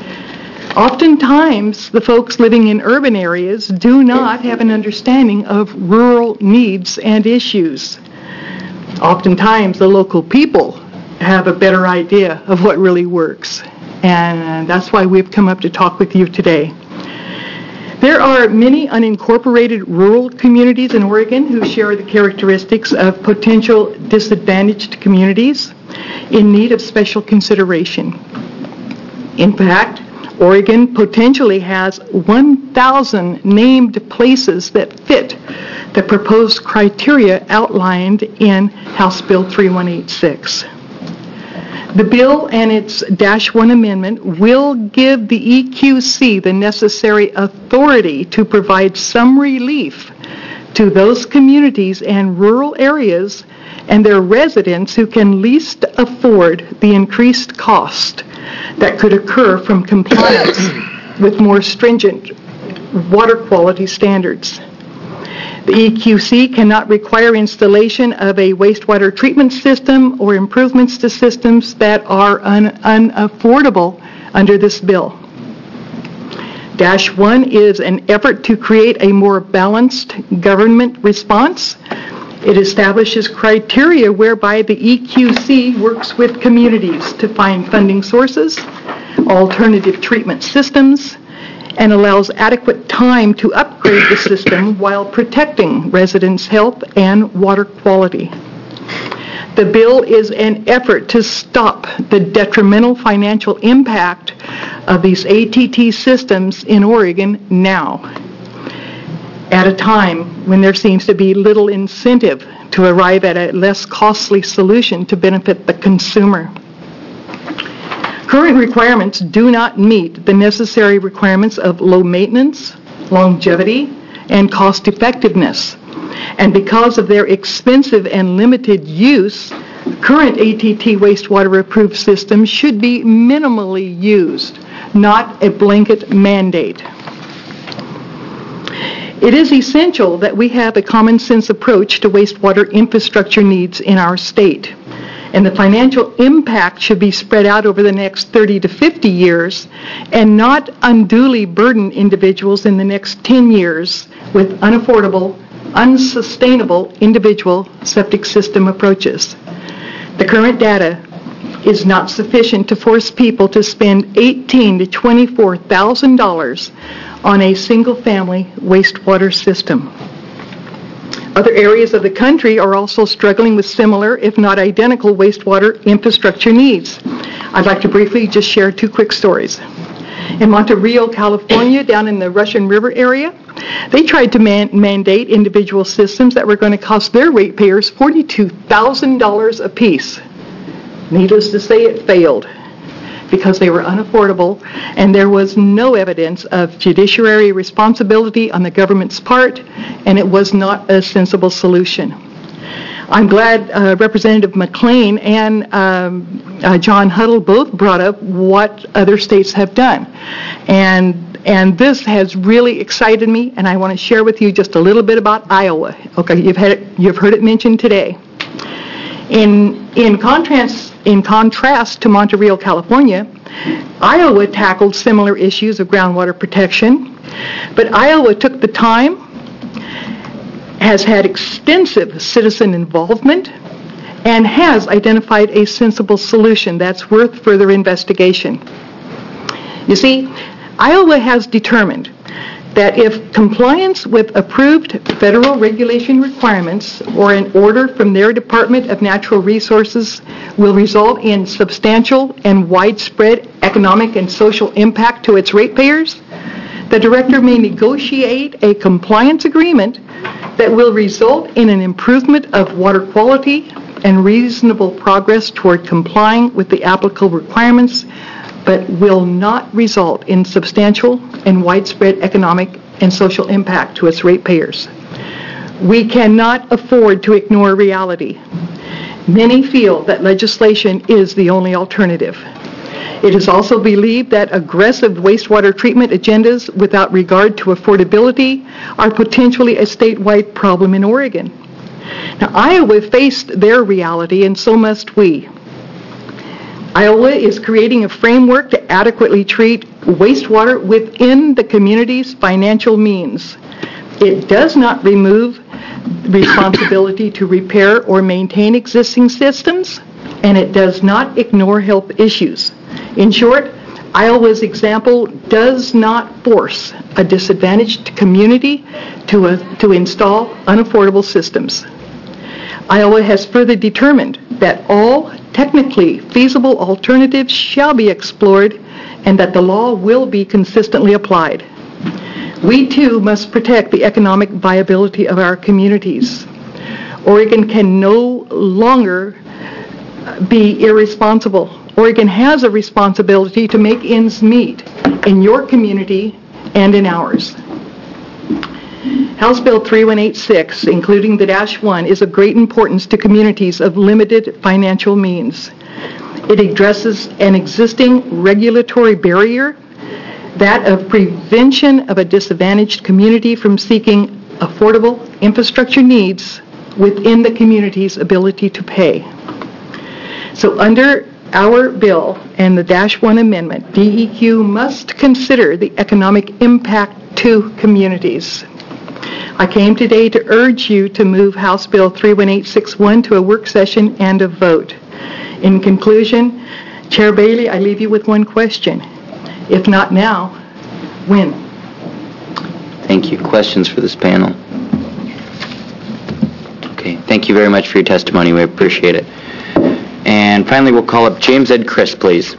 Speaker 4: Oftentimes, the folks living in urban areas do not have an understanding of rural needs and issues. Oftentimes, the local people have a better idea of what really works. And that's why we've come up to talk with you today. There are many unincorporated rural communities in Oregon who share the characteristics of potential disadvantaged communities in need of special consideration. In fact, Oregon potentially has 1,000 named places that fit the proposed criteria outlined in House Bill 3186. The bill and its Dash 1 amendment will give the EQC the necessary authority to provide some relief to those communities and rural areas and their residents who can least afford the increased cost that could occur from compliance
Speaker 18: with more stringent water quality standards. The EQC cannot require installation of a wastewater treatment system or improvements to systems that are unaffordable under this bill. Dash 1 is an effort to create a more balanced government response. It establishes criteria whereby the EQC works with communities to find funding sources, alternative treatment systems, and allows adequate time to upgrade the system while protecting residents' health and water quality. The bill is an effort to stop the detrimental financial impact of these ATT systems in Oregon now, at a time when there seems to be little incentive to arrive at a less costly solution to benefit the consumer. Current requirements do not meet the necessary requirements of low maintenance, longevity, and cost effectiveness. And because of their expensive and limited use, current ATT wastewater approved systems should be minimally used, not a blanket mandate. It is essential that we have a common sense approach to wastewater infrastructure needs in our state. And the financial impact should be spread out over the next 30 to 50 years and not unduly burden individuals in the next 10 years with unaffordable, unsustainable individual septic system approaches. The current data is not sufficient to force people to spend $18,000 to $24,000 on a single-family wastewater system. Other areas of the country are also struggling with similar, if not identical, wastewater infrastructure needs. I'd like to briefly just share two quick stories. In Monte Rio, California, down in the Russian River area, they tried to mandate individual systems that were going to cost their ratepayers $42,000 apiece. Needless to say, it failed because they were unaffordable, and there was no evidence of judiciary responsibility on the government's part, and it was not a sensible solution. I'm glad Representative McLean and John Huddle both brought up what other states have done. And this has really excited me, and I want to share with you just a little bit about Iowa. Okay, you've heard it mentioned today. In contrast to Monte Rio, California, Iowa tackled similar issues of groundwater protection, but Iowa took the time, has had extensive citizen involvement, and has identified a sensible solution that's worth further investigation. You see, Iowa has determined that if compliance with approved federal regulation requirements or an order from their Department of Natural Resources will result in substantial and widespread economic and social impact to its ratepayers, the director may negotiate a compliance agreement that will result in an improvement of water quality and reasonable progress toward complying with the applicable requirements, but will not result in substantial and widespread economic and social impact to its ratepayers. We cannot afford to ignore reality. Many feel that legislation is the only alternative. It is also believed that aggressive wastewater treatment agendas without regard to affordability are potentially a statewide problem in Oregon. Now, Iowa faced their reality, and so must we. Iowa is creating a framework to adequately treat wastewater within the community's financial means. It does not remove responsibility to repair or maintain existing systems, and it does not ignore health issues. In short, Iowa's example does not force a disadvantaged community to install unaffordable systems. Iowa has further determined that all technically feasible alternatives shall be explored and that the law will be consistently applied. We too must protect the economic viability of our communities. Oregon can no longer be irresponsible. Oregon has a responsibility to make ends meet in your community and in ours. House Bill 3186, including the Dash 1, is of great importance to communities of limited financial means. It addresses an existing regulatory barrier that of prevention of a disadvantaged community from seeking affordable infrastructure needs within the community's ability to pay. So under our bill and the -1 amendment, DEQ must consider the economic impact to communities. I came today to urge you to move House Bill 31861 to a work session and a vote. In conclusion, Chair Bailey, I leave you with one question. If not now, when?
Speaker 3: Thank you. Questions for this panel? Okay, thank you very much for your testimony. We appreciate it. And finally, we'll call up James Ed Christ, please.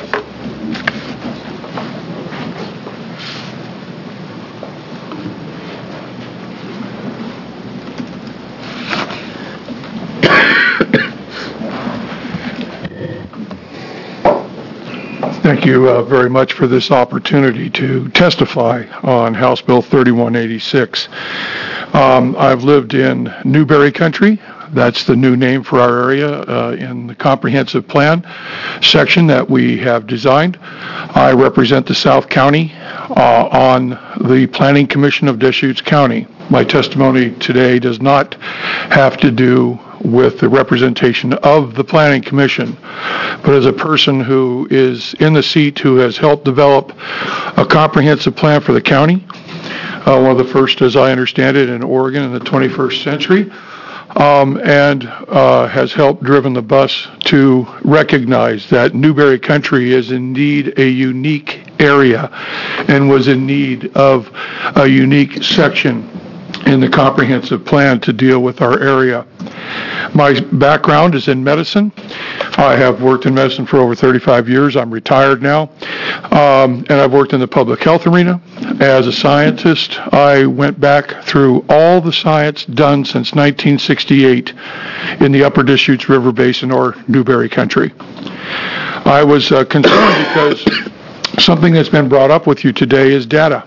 Speaker 19: Thank you very much for this opportunity to testify on House Bill 3186. I've lived in Newberry Country. That's the new name for our area in the comprehensive plan section that we have designed. I represent the South County on the Planning Commission of Deschutes County. My testimony today does not have to do with the representation of the Planning Commission, but as a person who is in the seat who has helped develop a comprehensive plan for the county, one of the first, as I understand it, in Oregon in the 21st century, and has helped driven the bus to recognize that Newberry Country is indeed a unique area and was in need of a unique section in the comprehensive plan to deal with our area. My background is in medicine. I have worked in medicine for over 35 years. I'm retired now. And I've worked in the public health arena. As a scientist, I went back through all the science done since 1968 in the Upper Deschutes River Basin or Newberry Country. I was concerned because something that's been brought up with you today is data.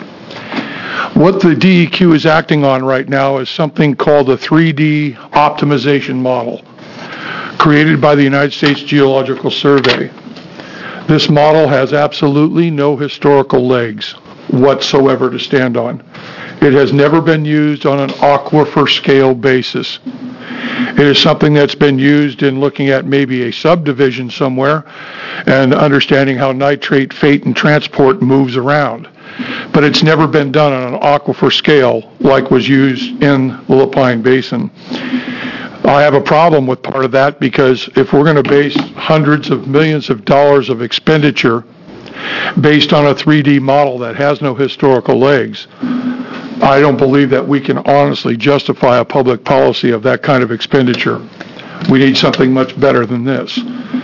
Speaker 19: What the DEQ is acting on right now is something called a 3D optimization model created by the United States Geological Survey. This model has absolutely no historical legs whatsoever to stand on. It has never been used on an aquifer scale basis. It is something that's been used in looking at maybe a subdivision somewhere and understanding how nitrate, fate, and transport moves around. But it's never been done on an aquifer scale like was used in the Lapine Basin. I have a problem with part of that because if we're going to base hundreds of millions of dollars of expenditure based on a 3D model that has no historical legs, I don't believe that we can honestly justify a public policy of that kind of expenditure. We need something much better than this.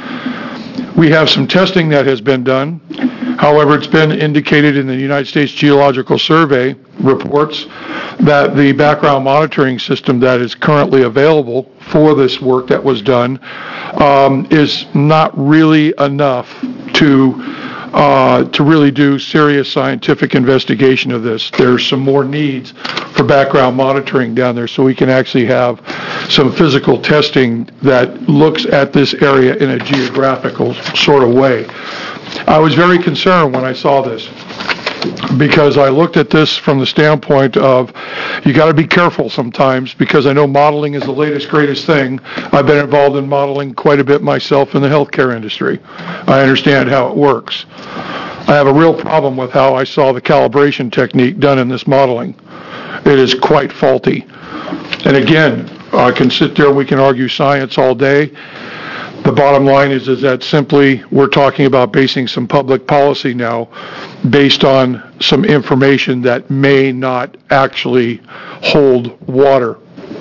Speaker 19: We have some testing that has been done. However, it's been indicated in the United States Geological Survey reports that the background monitoring system that is currently available for this work that was done is not really enough to really do serious scientific investigation of this. There's some more needs for background monitoring down there so we can actually have some physical testing that looks at this area in a geographical sort of way. I was very concerned when I saw this because I looked at this from the standpoint of you got to be careful sometimes because I know modeling is the latest, greatest thing. I've been involved in modeling quite a bit myself in the healthcare industry. I understand how it works. I have a real problem with how I saw the calibration technique done in this modeling. It is quite faulty. And again, I can sit there and we can argue science all day. The bottom line is that simply we're talking about basing some public policy now based on some information that may not actually hold water.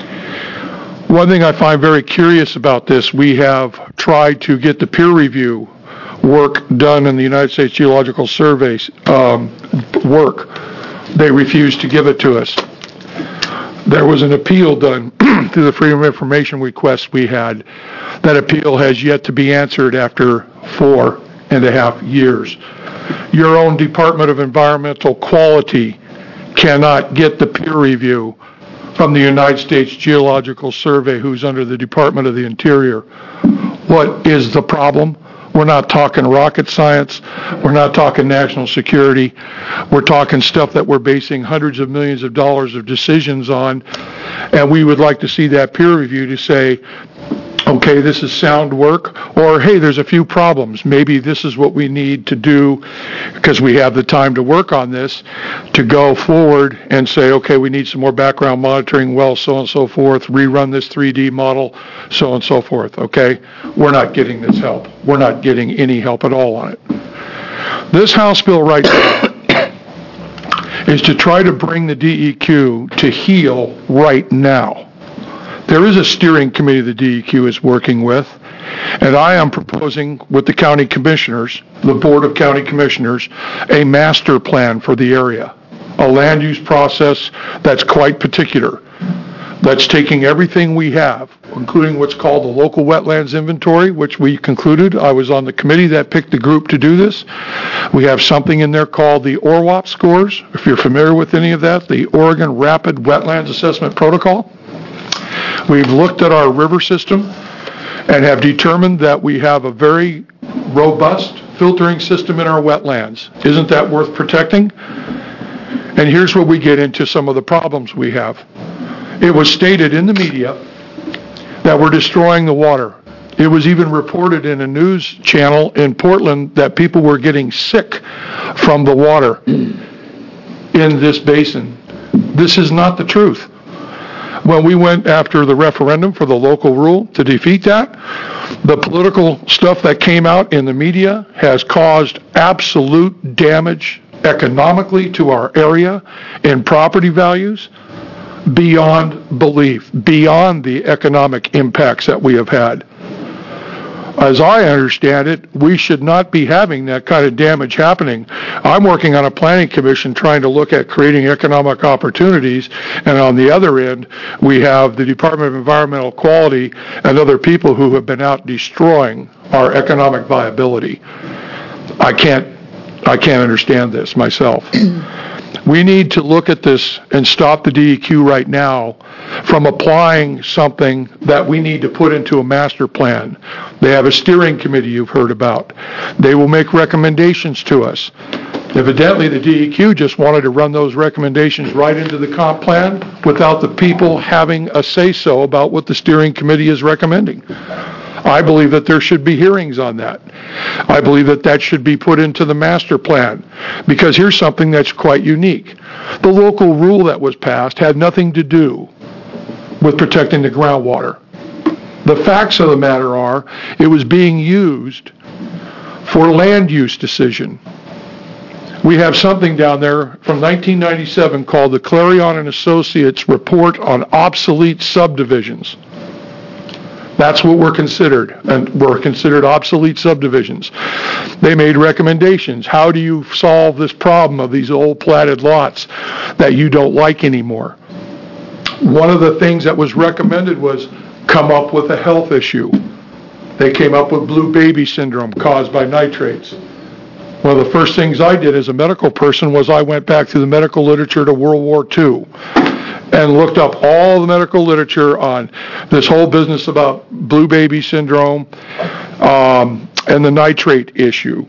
Speaker 19: One thing I find very curious about this, we have tried to get the peer review work done in the United States Geological Survey's work. They refused to give it to us. There was an appeal done through the Freedom of Information request we had. That appeal has yet to be answered after 4.5 years. Your own Department of Environmental Quality cannot get the peer review from the United States Geological Survey, who's under the Department of the Interior. What is the problem? We're not talking rocket science. We're not talking national security. We're talking stuff that we're basing hundreds of millions of dollars of decisions on, and we would like to see that peer review to say, okay, this is sound work, or hey, there's a few problems. Maybe this is what we need to do because we have the time to work on this, to go forward and say, okay, we need some more background monitoring, well, so and so forth, rerun this 3D model, so and so forth, okay? We're not getting this help. We're not getting any help at all on it. This House bill right now is to try to bring the DEQ to heel right now. There is a steering committee the DEQ is working with, and I am proposing with the county commissioners, the Board of County Commissioners, a master plan for the area, a land use process that's quite particular, that's taking everything we have, including what's called the local wetlands inventory, which we concluded. I was on the committee that picked the group to do this. We have something in there called the ORWAP scores, if you're familiar with any of that, the Oregon Rapid Wetlands Assessment Protocol. We've looked at our river system and have determined that we have a very robust filtering system in our wetlands. Isn't that worth protecting? And here's where we get into some of the problems we have. It was stated in the media that we're destroying the water. It was even reported in a news channel in Portland that people were getting sick from the water in this basin. This is not the truth. When we went after the referendum for the local rule to defeat that, the political stuff that came out in the media has caused absolute damage economically to our area in property values beyond belief, beyond the economic impacts that we have had. As I understand it, we should not be having that kind of damage happening. I'm working on a planning commission trying to look at creating economic opportunities, and on the other end, we have the Department of Environmental Quality and other people who have been out destroying our economic viability. I can't understand this myself. We need to look at this and stop the DEQ right now from applying something that we need to put into a master plan. They have a steering committee you've heard about. They will make recommendations to us. Evidently, the DEQ just wanted to run those recommendations right into the comp plan without the people having a say-so about what the steering committee is recommending. I believe that there should be hearings on that. I believe that that should be put into the master plan, because here's something that's quite unique. The local rule that was passed had nothing to do with protecting the groundwater. The facts of the matter are, it was being used for land use decision. We have something down there from 1997 called the Clarion and Associates Report on Obsolete Subdivisions. That's what we're considered, and we're considered obsolete subdivisions. They made recommendations. How do you solve this problem of these old platted lots that you don't like anymore? One of the things that was recommended was come up with a health issue. They came up with blue baby syndrome caused by nitrates. One of the first things I did as a medical person was I went back through the medical literature to World War II and looked up all the medical literature on this whole business about blue baby syndrome and the nitrate issue.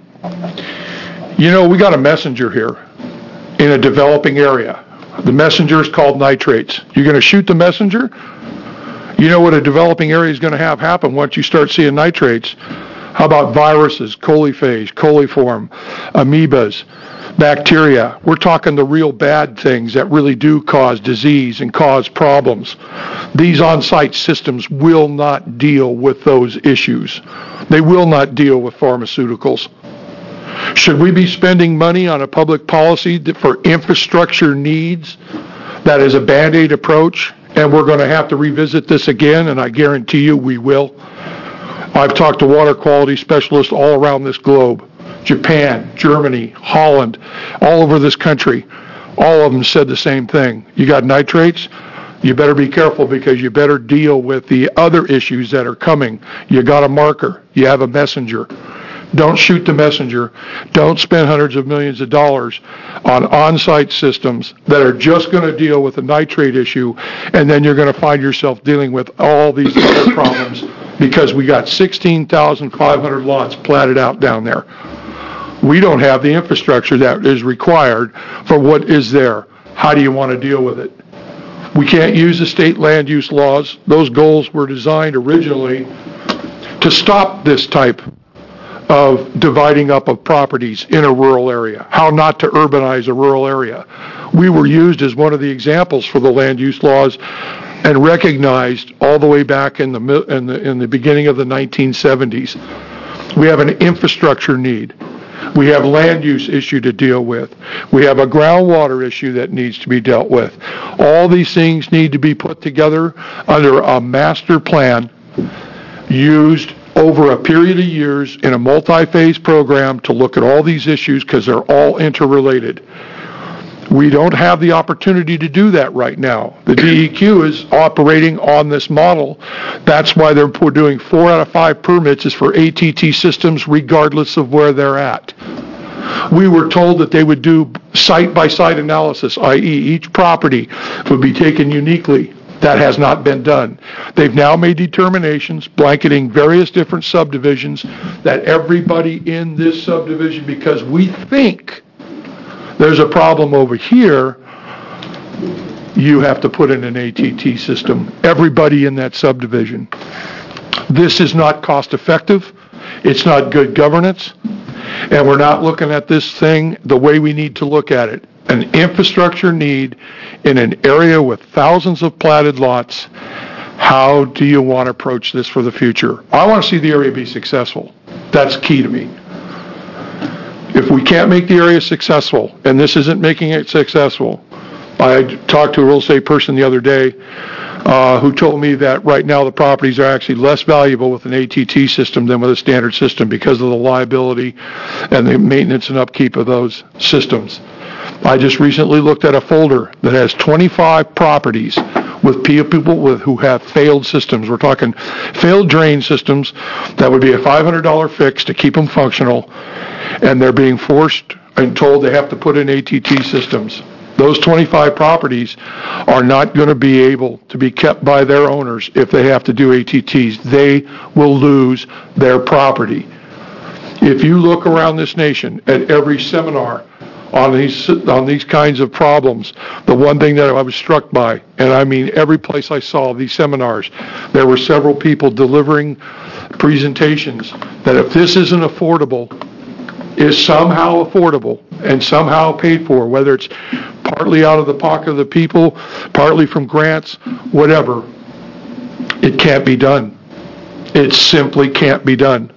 Speaker 19: You know, we got a messenger here in a developing area. The messenger is called nitrates. You're going to shoot the messenger? You know what a developing area is going to have happen once you start seeing nitrates? How about viruses, coliphage, coliform, amoebas, bacteria? We're talking the real bad things that really do cause disease and cause problems. These on-site systems will not deal with those issues. They will not deal with pharmaceuticals. Should we be spending money on a public policy for infrastructure needs that is a Band-Aid approach, and we're going to have to revisit this again, and I guarantee you we will? I've talked to water quality specialists all around this globe. Japan, Germany, Holland, all over this country. All of them said the same thing. You got nitrates? You better be careful, because you better deal with the other issues that are coming. You got a marker. You have a messenger. Don't shoot the messenger. Don't spend hundreds of millions of dollars on on-site systems that are just going to deal with the nitrate issue, and then you're going to find yourself dealing with all these other problems because we got 16,500 lots platted out down there. We don't have the infrastructure that is required for what is there. How do you want to deal with it? We can't use the state land use laws. Those goals were designed originally to stop this type of dividing up of properties in a rural area, how not to urbanize a rural area. We were used as one of the examples for the land use laws and recognized all the way back in the beginning of the 1970s. We have an infrastructure need. We have land use issue to deal with. We have a groundwater issue that needs to be dealt with. All these things need to be put together under a master plan used over a period of years in a multi-phase program to look at all these issues because they're all interrelated. We don't have the opportunity to do that right now. The DEQ is operating on this model. That's why we're doing 4 out of 5 permits is for ATT systems regardless of where they're at. We were told that they would do site-by-site analysis, i.e. each property would be taken uniquely. That has not been done. They've now made determinations blanketing various different subdivisions that everybody in this subdivision, because we think there's a problem over here, you have to put in an ATT system. Everybody in that subdivision. This is not cost effective. It's not good governance. And we're not looking at this thing the way we need to look at it. An infrastructure need in an area with thousands of platted lots. How do you want to approach this for the future? I want to see the area be successful. That's key to me. If we can't make the area successful, and this isn't making it successful, I talked to a real estate person the other day who told me that right now the properties are actually less valuable with an ATT system than with a standard system because of the liability and the maintenance and upkeep of those systems. I just recently looked at a folder that has 25 properties with people who have failed systems. We're talking failed drain systems that would be a $500 fix to keep them functional, and they're being forced and told they have to put in ATT systems. Those 25 properties are not going to be able to be kept by their owners if they have to do ATTs. They will lose their property. If you look around this nation at every seminar on these kinds of problems, the one thing that I was struck by, and I mean every place I saw these seminars, there were several people delivering presentations that if this isn't affordable, is somehow affordable and somehow paid for, whether it's partly out of the pocket of the people, partly from grants, whatever, it can't be done. It simply can't be done.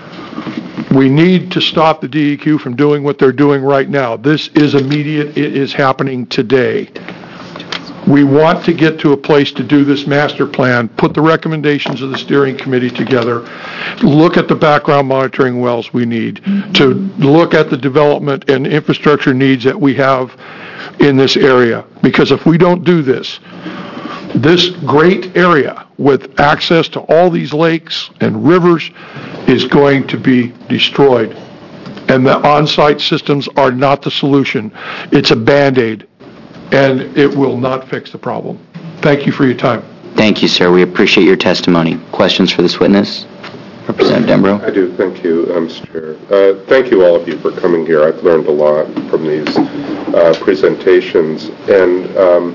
Speaker 19: We need to stop the DEQ from doing what they're doing right now. This is immediate. It is happening today. We want to get to a place to do this master plan, put the recommendations of the steering committee together, look at the background monitoring wells we need, to look at the development and infrastructure needs that we have in this area. Because if we don't do this, this great area with access to all these lakes and rivers is going to be destroyed. And the on-site systems are not the solution. It's a Band-Aid, and it will not fix the problem. Thank you for your time.
Speaker 3: Thank you, sir. We appreciate your testimony. Questions for this witness? Representative Dembro?
Speaker 9: I do. Thank you, Mr. Chair. Thank you, all of you, for coming here. I've learned a lot from these presentations. And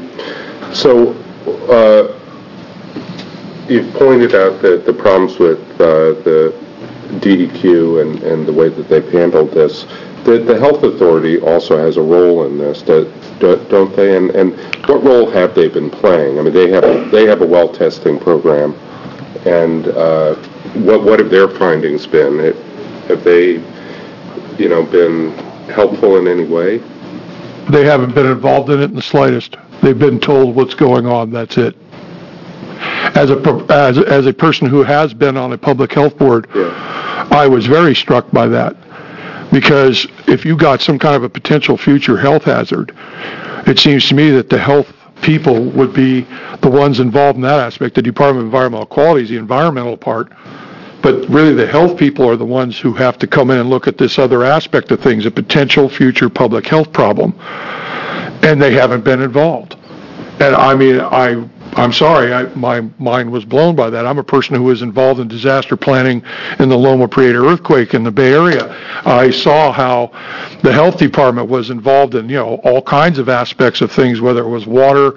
Speaker 9: you've pointed out that the problems with the DEQ and the way that they've handled this. The health authority also has a role in this, don't they? And what role have they been playing? I mean, they have a well testing program, and what have their findings been? Have they, been helpful in any way?
Speaker 19: They haven't been involved in it in the slightest. They've been told what's going on. That's it. As a person who has been on a public health board, I was very struck by that. Because if you got some kind of a potential future health hazard, it seems to me that the health people would be the ones involved in that aspect. The Department of Environmental Quality is the environmental part. But really, the health people are the ones who have to come in and look at this other aspect of things, a potential future public health problem. And they haven't been involved. And I mean, I'm sorry, my mind was blown by that. I'm a person who was involved in disaster planning in the Loma Prieta earthquake in the Bay Area. I saw how the health department was involved in, all kinds of aspects of things, whether it was water,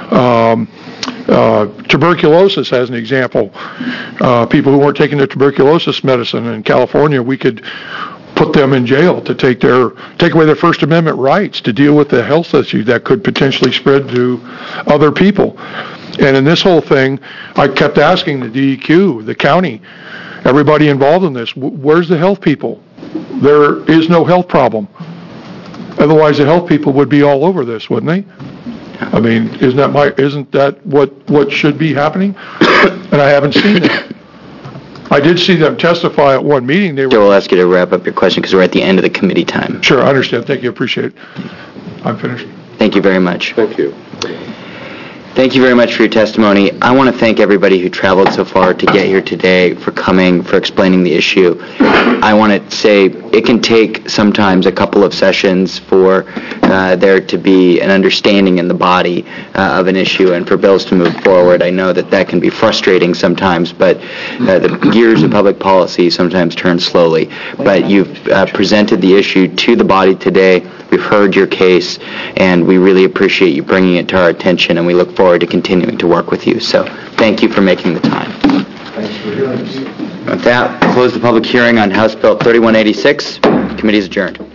Speaker 19: tuberculosis as an example. People who weren't taking their tuberculosis medicine in California, we could put them in jail to take away their First Amendment rights to deal with the health issue that could potentially spread to other people. And in this whole thing, I kept asking the DEQ, the county, everybody involved in this, where's the health people? There is no health problem. Otherwise, the health people would be all over this, wouldn't they? I mean, isn't that what should be happening? And I haven't seen that. I did see them testify at one meeting.
Speaker 3: Joe, we'll ask you to wrap up your question because we're at the end of the committee time.
Speaker 19: Sure, I understand. Thank you. Appreciate it. I'm finished.
Speaker 3: Thank you very much.
Speaker 9: Thank you.
Speaker 3: Thank you very much for your testimony. I want to thank everybody who traveled so far to get here today, for coming, for explaining the issue. I want to say it can take sometimes a couple of sessions for there to be an understanding in the body of an issue and for bills to move forward. I know that can be frustrating sometimes, but the gears of public policy sometimes turn slowly. But you've presented the issue to the body today. We've heard your case, and we really appreciate you bringing it to our attention, and we look forward to continuing to work with you. So thank you for making the time.
Speaker 15: Thanks for doing this.
Speaker 3: With that, we'll close the public hearing on House Bill 3186. Committee is adjourned.